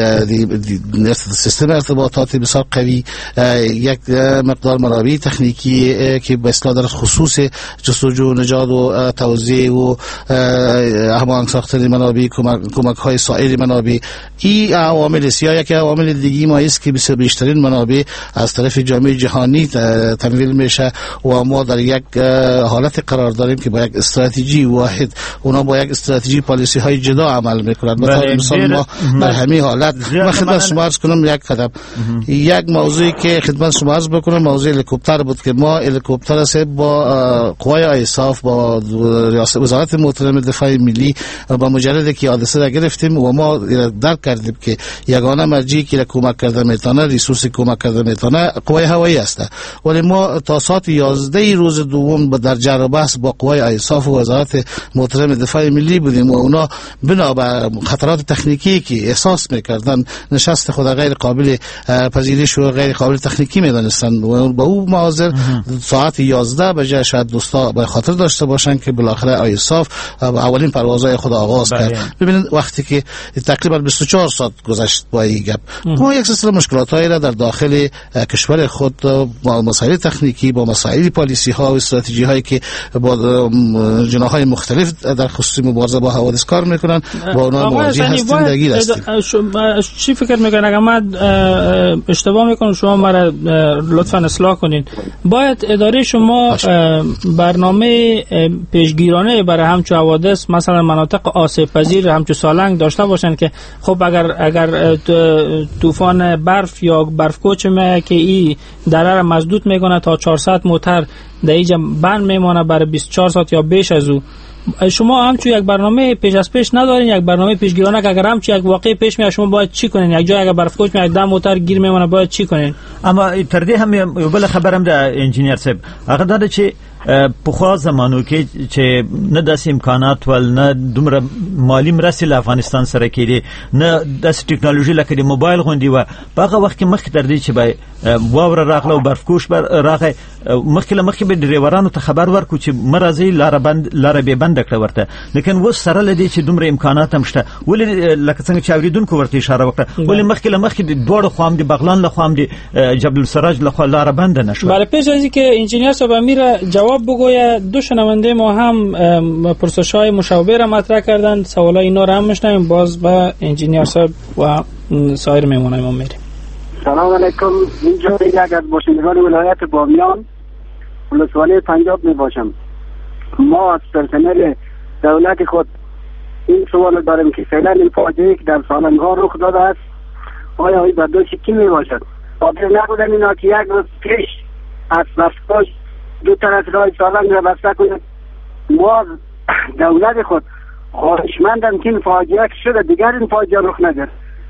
سیستم ارتباطاتی بسیار قوی، یک مقدار منابع تکنیکی که به اصطلاح در خصوص جستجو نجات و توزیع و هماهنگ ساختن منابع، کمک های سایر منابع، این عوامل سیاه یک عوامل دیگه ما است که بسیار بیشترین منابع از طرف جامعه جهانی تمویل میشه و ما در یک حالت قرار داریم که با یک استراتژی واحد اونا با یک استراتژی پالیسی های جدا عمل میکنند. مثلا ما در همین حالت من خدمت شما عرض کنم یک قدم یک موضوعی که خدمت شما عرض بکنم موضوع هلیکوپتر بود که ما هلیکوپتر است با قوای ایصاف با وزارت محترم دفاع ملی با مجرد که حادثه را گرفتیم و ما درک کردیم که یگانه مرجعی که کمک کرده میتونه ریسورس کمک کرده میتونه قوای هوایی است، ولی ما تا ساعت 11 روز دوم در جر و بحث با قوای ایصاف و وزارت محترم دفاع ملی بودیم و اونا بنا به خطرات تکنیکی که احساس میکردن نشست خود غیر قابل پذیرش و غیر قابل تکنیکی میدانستند و با او معاذر ساعت 11 بجای شاید دوستا به خاطر داشته باشن که بالاخره ایصاف اولین پروازهای خود آغاز کرد. ببینید وقتی که تقریبا 24 ساعت گذشت با این گپ ما یک سلسله مشکلاتایی را در داخل کشور خود با مسائل تکنیکی با مسائل پالیسی ها و استراتژی هایی که با جناحهای مختلف در خصوص مبارزه با حوادث کار میکنن با اونها مواجه هستیم درگیر هستیم. چی فکر میکنید؟ اگر من اشتباه میکنم شما مرا لطفا اصلاح کنین. باید اداره شما برنامه پیشگیرانه برای همچون حوادث مثلا مناطق آسیب پذیر همچون سالنگ داشته باشن که خب اگر طوفان برف یا برف کوچ که این دره را مسدود میکنه تا 400 موتر در اینجا بند میمانه برای 24 ساعت یا بیش از او شما همچو یک برنامه پیش از پیش ندارین، یک برنامه پیشگیرانه که اگر همچو یک واقع پیش میاد شما باید چی کنین؟ یک جای اگر برفکوش میاد 10 موتر گیر میمونه باید چی کنین؟ اما تر دې هم یو بل خبرم د انجینیر صاحب هغه دا چې په خوا زمانو کې چې نه داسې امکانات ول نه دومره مالی مرستې له افغانستان سره کېدې نه داسې ټکنالوژي لکه د موبایل غوندې وه په هغه وخت کې مخکې تر دې چې به واوره راغله او برفکوش راغی مخکې له مخکې به ډریورانو ته خبر ورکړو چې مه راځئ لاره بې بنده کړه ورته لیکن اوس سره له دې چې دومره امکانات هم شته ولې لکه څنګه چې اورېدونکو ورته اشاره وکړه ولې مخکې له مخکې د دواړو خوا هم د بغلان له خوا هم د جبل السراج له خوا لاره بنده نشوه. بله پیش از اینکه انجینیر صاحب امیر جواب بگویه دو شنونده ما هم پرسش‌های مشابه را مطرح کردند سوالای اینا را هم میشنویم باز با انجینیر صاحب و سایر مهمانای ما میریم. سلام علیکم. اینجا یک از باشندگان ولایت بامیان ولسوالی پنجاب می باشم. ما از پرسنل دولت خود این سوال داریم که فعلا این فاجعه که در سالن‌ها رخ داده است آیا این برداشت کی می باشد؟ قادر نبودن اینا که یک روز پیش از رفتاش دو طرف راه سالنگ را بسته کنند. ما دولت خود خواهشمندم که این فاجعه که شده دیگر این فاجعه رخ ندهد.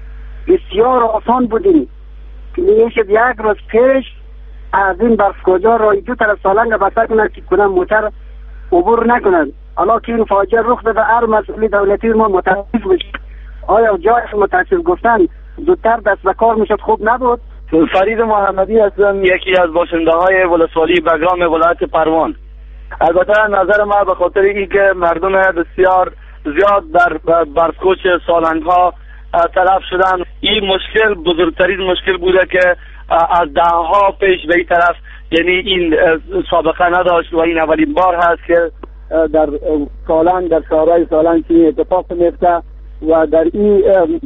بسیار آسان بودیم که میشد یک روز پیش از این برفکوجا راه دو طرف سالنگ را بسته کنند که کنم موتر عبور نکنند. حالا که این فاجعه رخ داده هر مسئولی دولتی ما متاسف بشید. آیا جایش متاسف گفتن زودتر دست به کار میشد خوب نبود؟ فرید محمدی هستم یکی از باشنده های ولسوالی بگرام ولایت پروان. البته نظر ما به خاطر اینکه مردم بسیار زیاد در برفکوچ سالنگ ها تلف شدن این مشکل بزرگترین مشکل بوده که از دهها پیش به این طرف یعنی این سابقه نداشت و این اولین بار هست که در سالنگ در شهرهای سالنگ چنین اتفاق میفته و در این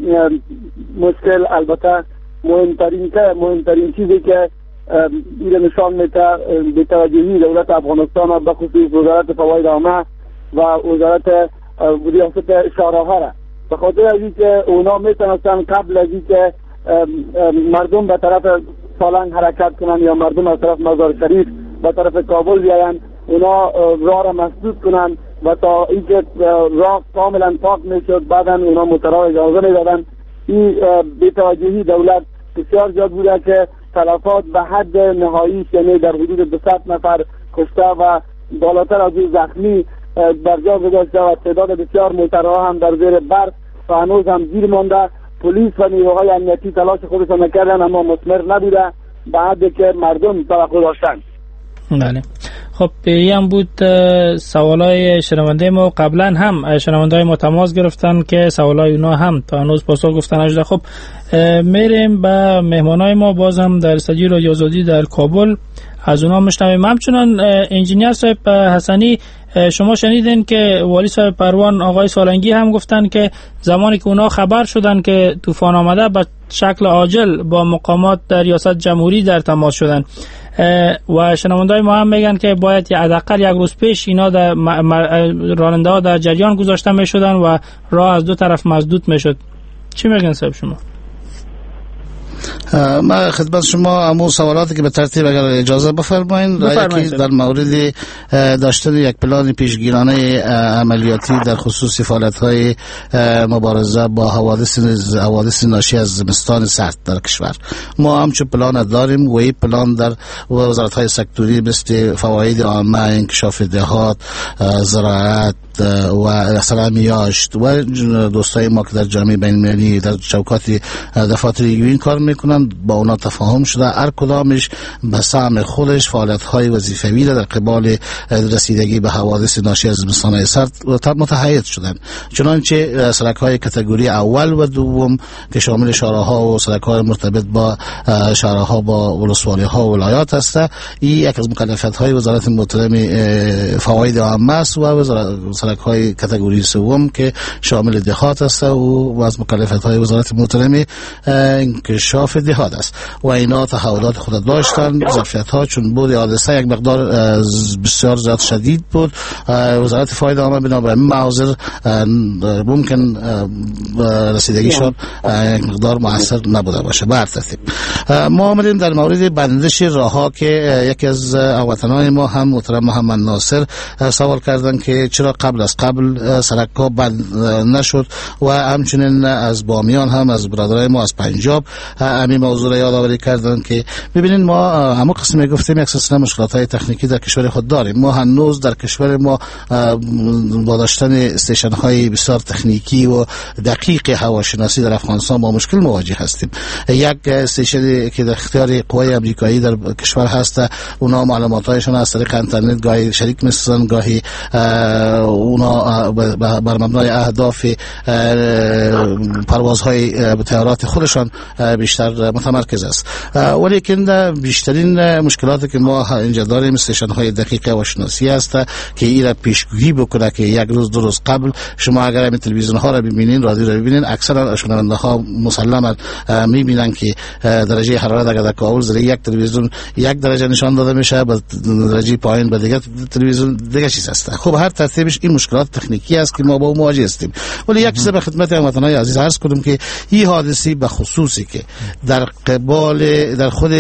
مشکل البته مهمترین چیزی که این نشان میده به توجهی دولت افغانستان و به خصوص وزارت فواید عامه و وزارت ریاست شهرها را به خاطر از اینکه اونا میتونستن قبل از اینکه مردم به طرف سالنگ حرکت کنن یا مردم از طرف مزار شریف به طرف کابل بیاین اونا راه را مسدود کنن و تا اینکه راه کاملا پاک میشد بعدا اونا موترها اجازه میدادن. این بی‌توجهی دولت بسیار زیاد بوده که تلفات به حد نهایی یعنی در حدود 200 نفر کشته و بالاتر از این زخمی بر جا گذاشته و تعداد بسیار موترها هم در زیر برف و هنوز هم زیر مانده. پلیس و نیروهای امنیتی تلاش خودشان کردن اما مثمر نبوده به حدی که مردم توقع داشتن. بله خب این هم بود سوالای شنونده ما. قبلا هم شنونده های ما تماس گرفتن که سوالای اونا هم تا هنوز پاسخ گفتن نشده. خب میریم به مهمانای ما باز هم در استودیو رادیو آزادی در کابل از اونا میشنویم. همچنان انجینیر صاحب حسنی شما شنیدین که والی صاحب پروان آقای سالنگی هم گفتن که زمانی که اونا خبر شدن که طوفان آمده به شکل عاجل با مقامات در ریاست جمهوری در تماس شدن و شنونده‌های ما هم میگن که باید حداقل یک روز پیش اینا در راننده ها در جریان گذاشته میشدن و راه از دو طرف مسدود میشد. چی میگن صاحب شما؟ ما خدمت شما امور سوالاتی که به ترتیب اگر اجازه بفرمایید یکی در مورد داشتن یک پلان پیشگیرانه عملیاتی در خصوص فعالیت‌های مبارزه با حوادث ناشی از زمستان سرد در کشور. ما همچون پلان داریم و این پلان در وزارت‌های سکتوری مثل فواید عامه، انکشاف دهات، زراعت و سلامی یاشت و دوستای ما که در جامعه بین‌المللی در چوکات دفاتر این کار میکنن با اونا تفاهم شده هر کدامش به سهم خودش فعالیت‌های وظیفوی در قبال رسیدگی به حوادث ناشی از زمستان سرد متحید شدن. چنانچه سرک‌های کاتگوری اول و دوم که شامل شهرها و سرک‌های مرتبط با شهرها با ولسوالی‌ها و ولایات است، این یک از مکلفیت‌های وزارت محترم فواید عامه است و سرک‌های کاتگوری سوم که شامل دهات است و از مکلفیت‌های وزارت محترم انکشاف دهات است و اینا تحولات خود داشتن. ظرفیت‌ها چون بود حادثه یک مقدار بسیار زیاد شدید بود، وزارت فواید عامه بنابراین معاذر ممکن رسیدگیشان یک مقدار مؤثر نبوده باشه. به هر ترتیب ما آمدیم در مورد بندش راه‌ها که یکی از هموطنان ما هم محترم محمد ناصر سوال کردن که چرا قبل از قبل سرک‌ها بند نشد و همچنین از بامیان هم از برادرای ما از پنجاب همین موضوع را یادآوری کردن که ببینید ما همون قسمی گفتیم یک سلسله مشکلات‌های تکنیکی در کشور خود داریم. ما هنوز در کشور ما با داشتن استیشن‌های بسیار تکنیکی و دقیق هواشناسی در افغانستان با مشکل مواجه هستیم. یک استیشنی که در اختیار قوای امریکایی در کشور هست، اونا معلومات‌هایشون از طریق اینترنت گاهی شریک می‌سازن، گاهی اونا بر مبنای اهداف پروازهای طیارات خودشان بیشتر متمرکز است. ولیکن بیشترین مشکلاتی که ما اینجا داریم استیشن‌های دقیق هواشناسی است که این را پیشگویی بکنه که یک روز دو روز قبل شما اگر این تلویزیون ها را ببینین، رادیو را ببینین، اکثر شنونده ها مسلما میبینن که درجه حرارت اگر در کابل زیر یک تلویزیون 1 درجه نشان داده میشه، با درجه پایین به دیگه تلویزیون دیگه چیز است. خب هر ترتیبش این مشکلات تکنیکی است که ما با مواجه هستیم. ولی یک چیز به خدمت هموطنان عزیز عرض کنم که این حادثه به خصوصی که در قبال در خود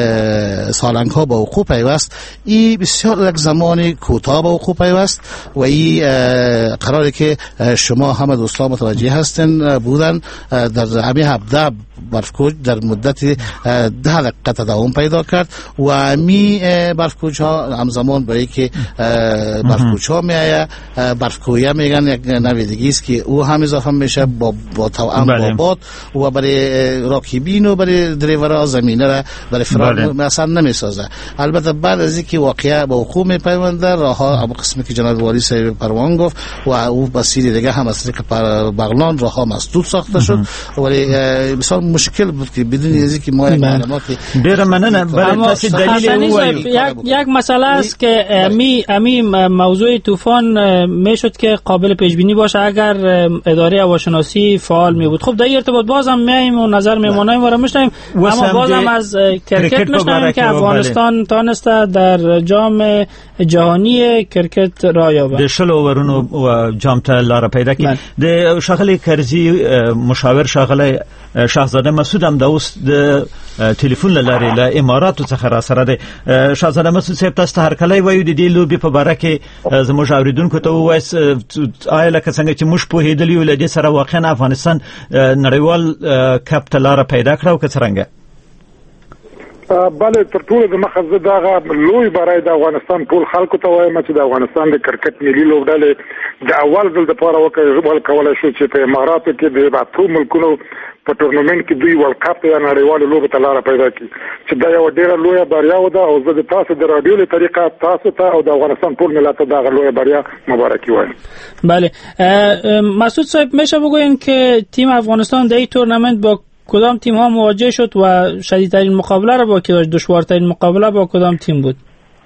سالنگ ها با وقوع پیوست، این بسیار یک زمان کوتاه با وقوع پیوست و این قراره که شما همه دوستان متوجه هستن بودن در همین هفته برفکوچ در مدت 10 دقیقه تداوم پیدا کرد و همی برفکوچ ها همزمان برای که برفکوچ ها میآید برفکویه میگن، یک نویدگی است که او هم اضافه میشه با توأم با باد و برای راکبین و برای دریورها زمینه را برای فرار مثلا نمیسازه. البته بعد از اینکه واقعا با وقوع میپیونده راهها اما قسمی که جناب والی صاحب پروان گفت و او بسیاری دیگه هم از طریق بغلان راهها مسدود ساخته شد، ولی بسیار مشکل بود که بدون اینکه ما معلومات ډیر مننه برای تاسو دلیل یک مسئله است که امی موضوع طوفان میشد که قابل پیش بینی باشه اگر اداره هواشناسی فعال می بود. خب در این ارتباط بازم میایم و نظر میمونایم و میشنیم، اما بازم از کرکت میشنیم که افغانستان تانسته در جام جهانی کرکت را یابه. د شل اورونو و جام ته لار پیدا کی د شغله کرزی مشاور شغله شاهزاده مسعود هم د اوس د ټلیفون لاري له اماراتو څخه را سره ده. شاهزاده مسعود صاحب تاسو هر کله وایو د دې لوبي په باره کې زموږ اوریدونکو ته وایس آیا لکه څنګه چې موږ په هیدلی ول دي سره واقعا افغانستان نړیوال کپ ته لار پیدا کړو که څنګه؟ بله تر ټولو د مخه زه دغه لوی برای د افغانستان ټول خلکو ته وایم چې د افغانستان د کرکټ ملي لوبډلې د اول ځل دپاره وکولای شو چې په اماراتو کې د اتو ملکونو په ټورنمنټ کې دوی ورلډ کپ یا نړیوالو لوبو ته لاره پیدا کړي چې دا یو ډېره لویه بریا ده او زه د تاسو د رادیو له طریقه تاسو ته او د افغانستان ټول ملت ته دغه لویه بریا مبارکي وایم. بله مسعود صاحب میشه بگوین که تیم افغانستان در این تورنمنت با کدام تیم ها مواجه شد و شدیدترین مقابله را با کی داشت؟ دشوارترین مقابله با کدام تیم بود؟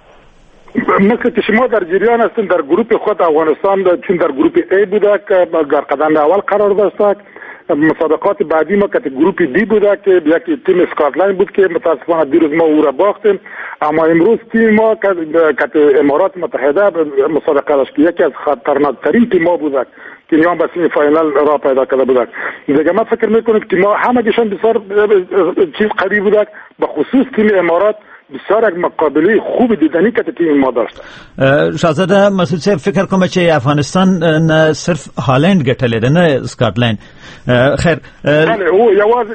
مثل که شما در جریان هستین در گروپ خود افغانستان چون در گروپ ای بوده که در قدم اول قرار داشت. مسابقات بعدی ما که گروپ دی بوده که یکی تیم اسکاتلند بود که متاسفانه دیروز ما او را باختیم، اما امروز تیم ما که امارات متحده مسابقه داشت که یکی از خطرناکترین تیم ها بوده که نیام به سیمی فاینال را پیدا کرده بوده. دیگه من فکر میکنم که تیم ها همگیشان بسیار چیز قریب بوده، به خصوص تیم امارات بسیار یک مقابله خوب دیدنی که تیم ما داشت. شاهزاده مسعود صاحب فکر کوم چې افغانستان نه صرف هالند ګټلې ده نه اسکاټلند. خیر بله او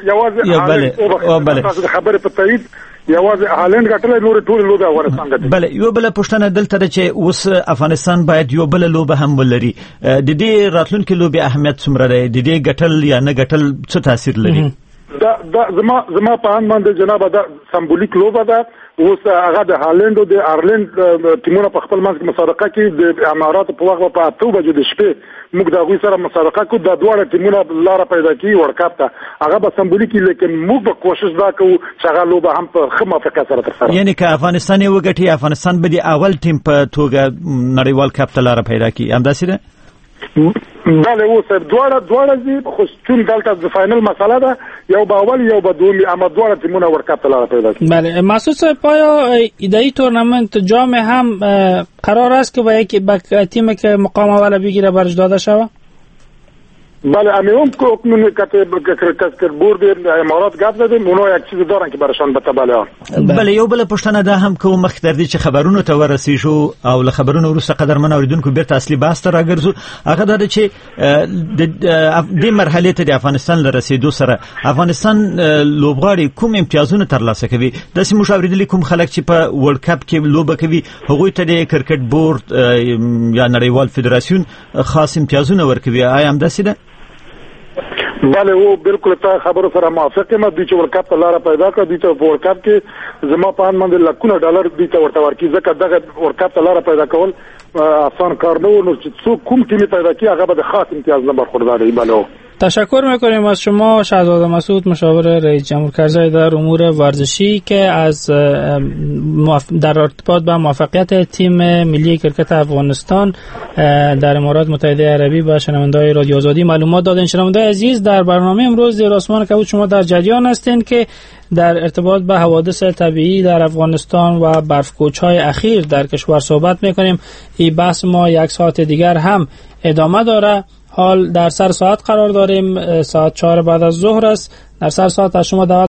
یوازې تاسو خبره په تایید یوازې هالند ګټلې نور ټول لوبه افغانستان ګټلې. بله یو بل پښتنه دلته چې اوس افغانستان باید یو بل لوبه هم ولري. د دې راتلونکي لوبه اهمیت څومره دی؟ د دې ګټل یا نه ګټل څه تاثیر لري؟ دا زما په ان باندې جناب دا سمبولیک لوبه ده. اوس هغه د هالند او د آیرلند ټیمونه په خپل منځ کې مسابقه کې د امارات په وخت په 8 بجې د شپې موږ د هغوی سره مسابقه کوو. د دواړه ټیمونه لاره پیدا کوي ورلډ کپ ته، هغه به سمبولیک لیکن موږ به کوشش دا کوو چې هغه لوبه هم په ښه موافقه سره ترسره. یعنی که افغانستان یې وګټي افغانستان به د اول ټیم په توګه نړیوال کپ ته لاره پیدا کوي، همداسې ده؟ بله اوس دواړه دي خو چون دلته د فاینل مسئله ده، یو به اول یو به دوم، اما دواړه تیمونه ورلډ کپ ته لاره پیدا کوي. بله مسعود صاحب آیا ایده‌ای تورنمنت جام هم قرار است که با یک تیمی که مقام اول بگیره برش داده شود؟ بله امیون که اکنون که بورد امارات گپ زدیم اونا یک چیز دارن که برشان بله بله یو بل پښتنه ده هم که مخ تر دي چې خبرونو ته ورسې شو او له خبرونو وروسته قدرمن اوریدونکو بیرته اصلي بحث ته راګرځو هغه دا چې د مرحله ته د افغانستان لرسېدو سره افغانستان لوبغاړي کوم امتیازونه ترلاسه کوي د سیمو شاوریدلي کوم خلک چې په ورلد کپ کې لوبه کوي هغوی ته د کرکټ بورډ یا نړیوال فدراسیون خاص امتیازونه ورکوي آیا هم داسې ده؟ بله او بالکل تا خبرو سره موافق یم دوی چې ورلد کپ ته لاره پیدا کړه دوی ته په ورلد کپ کې زما په اند باندې لکونه ډالر دوی ته ورته ورکړي ځکه دغه ورلد کپ ته لاره پیدا کول آسان کار نه و نو چې څوک کوم ټیم پیدا کړي هغه به د خاص امتیاز نه برخوردار وي. بله تشکر میکنیم از شما شهزاده مسعود مشاور رئیس جمهور کرزی در امور ورزشی که از در ارتباط با موفقیت تیم ملی کرکت افغانستان در امارات متحده عربی به شنونده‌های رادیو آزادی معلومات دادن. شنونده‌های عزیز در برنامه امروز زیر آسمان کبود شما در جریان هستید که در ارتباط به حوادث طبیعی در افغانستان و برفکوچ‌های اخیر در کشور صحبت میکنیم. این بحث ما یک ساعت دیگر هم ادامه داره. حال در سر ساعت قرار داریم، ساعت 4 بعد از ظهر است. در سر ساعت از شما دعوت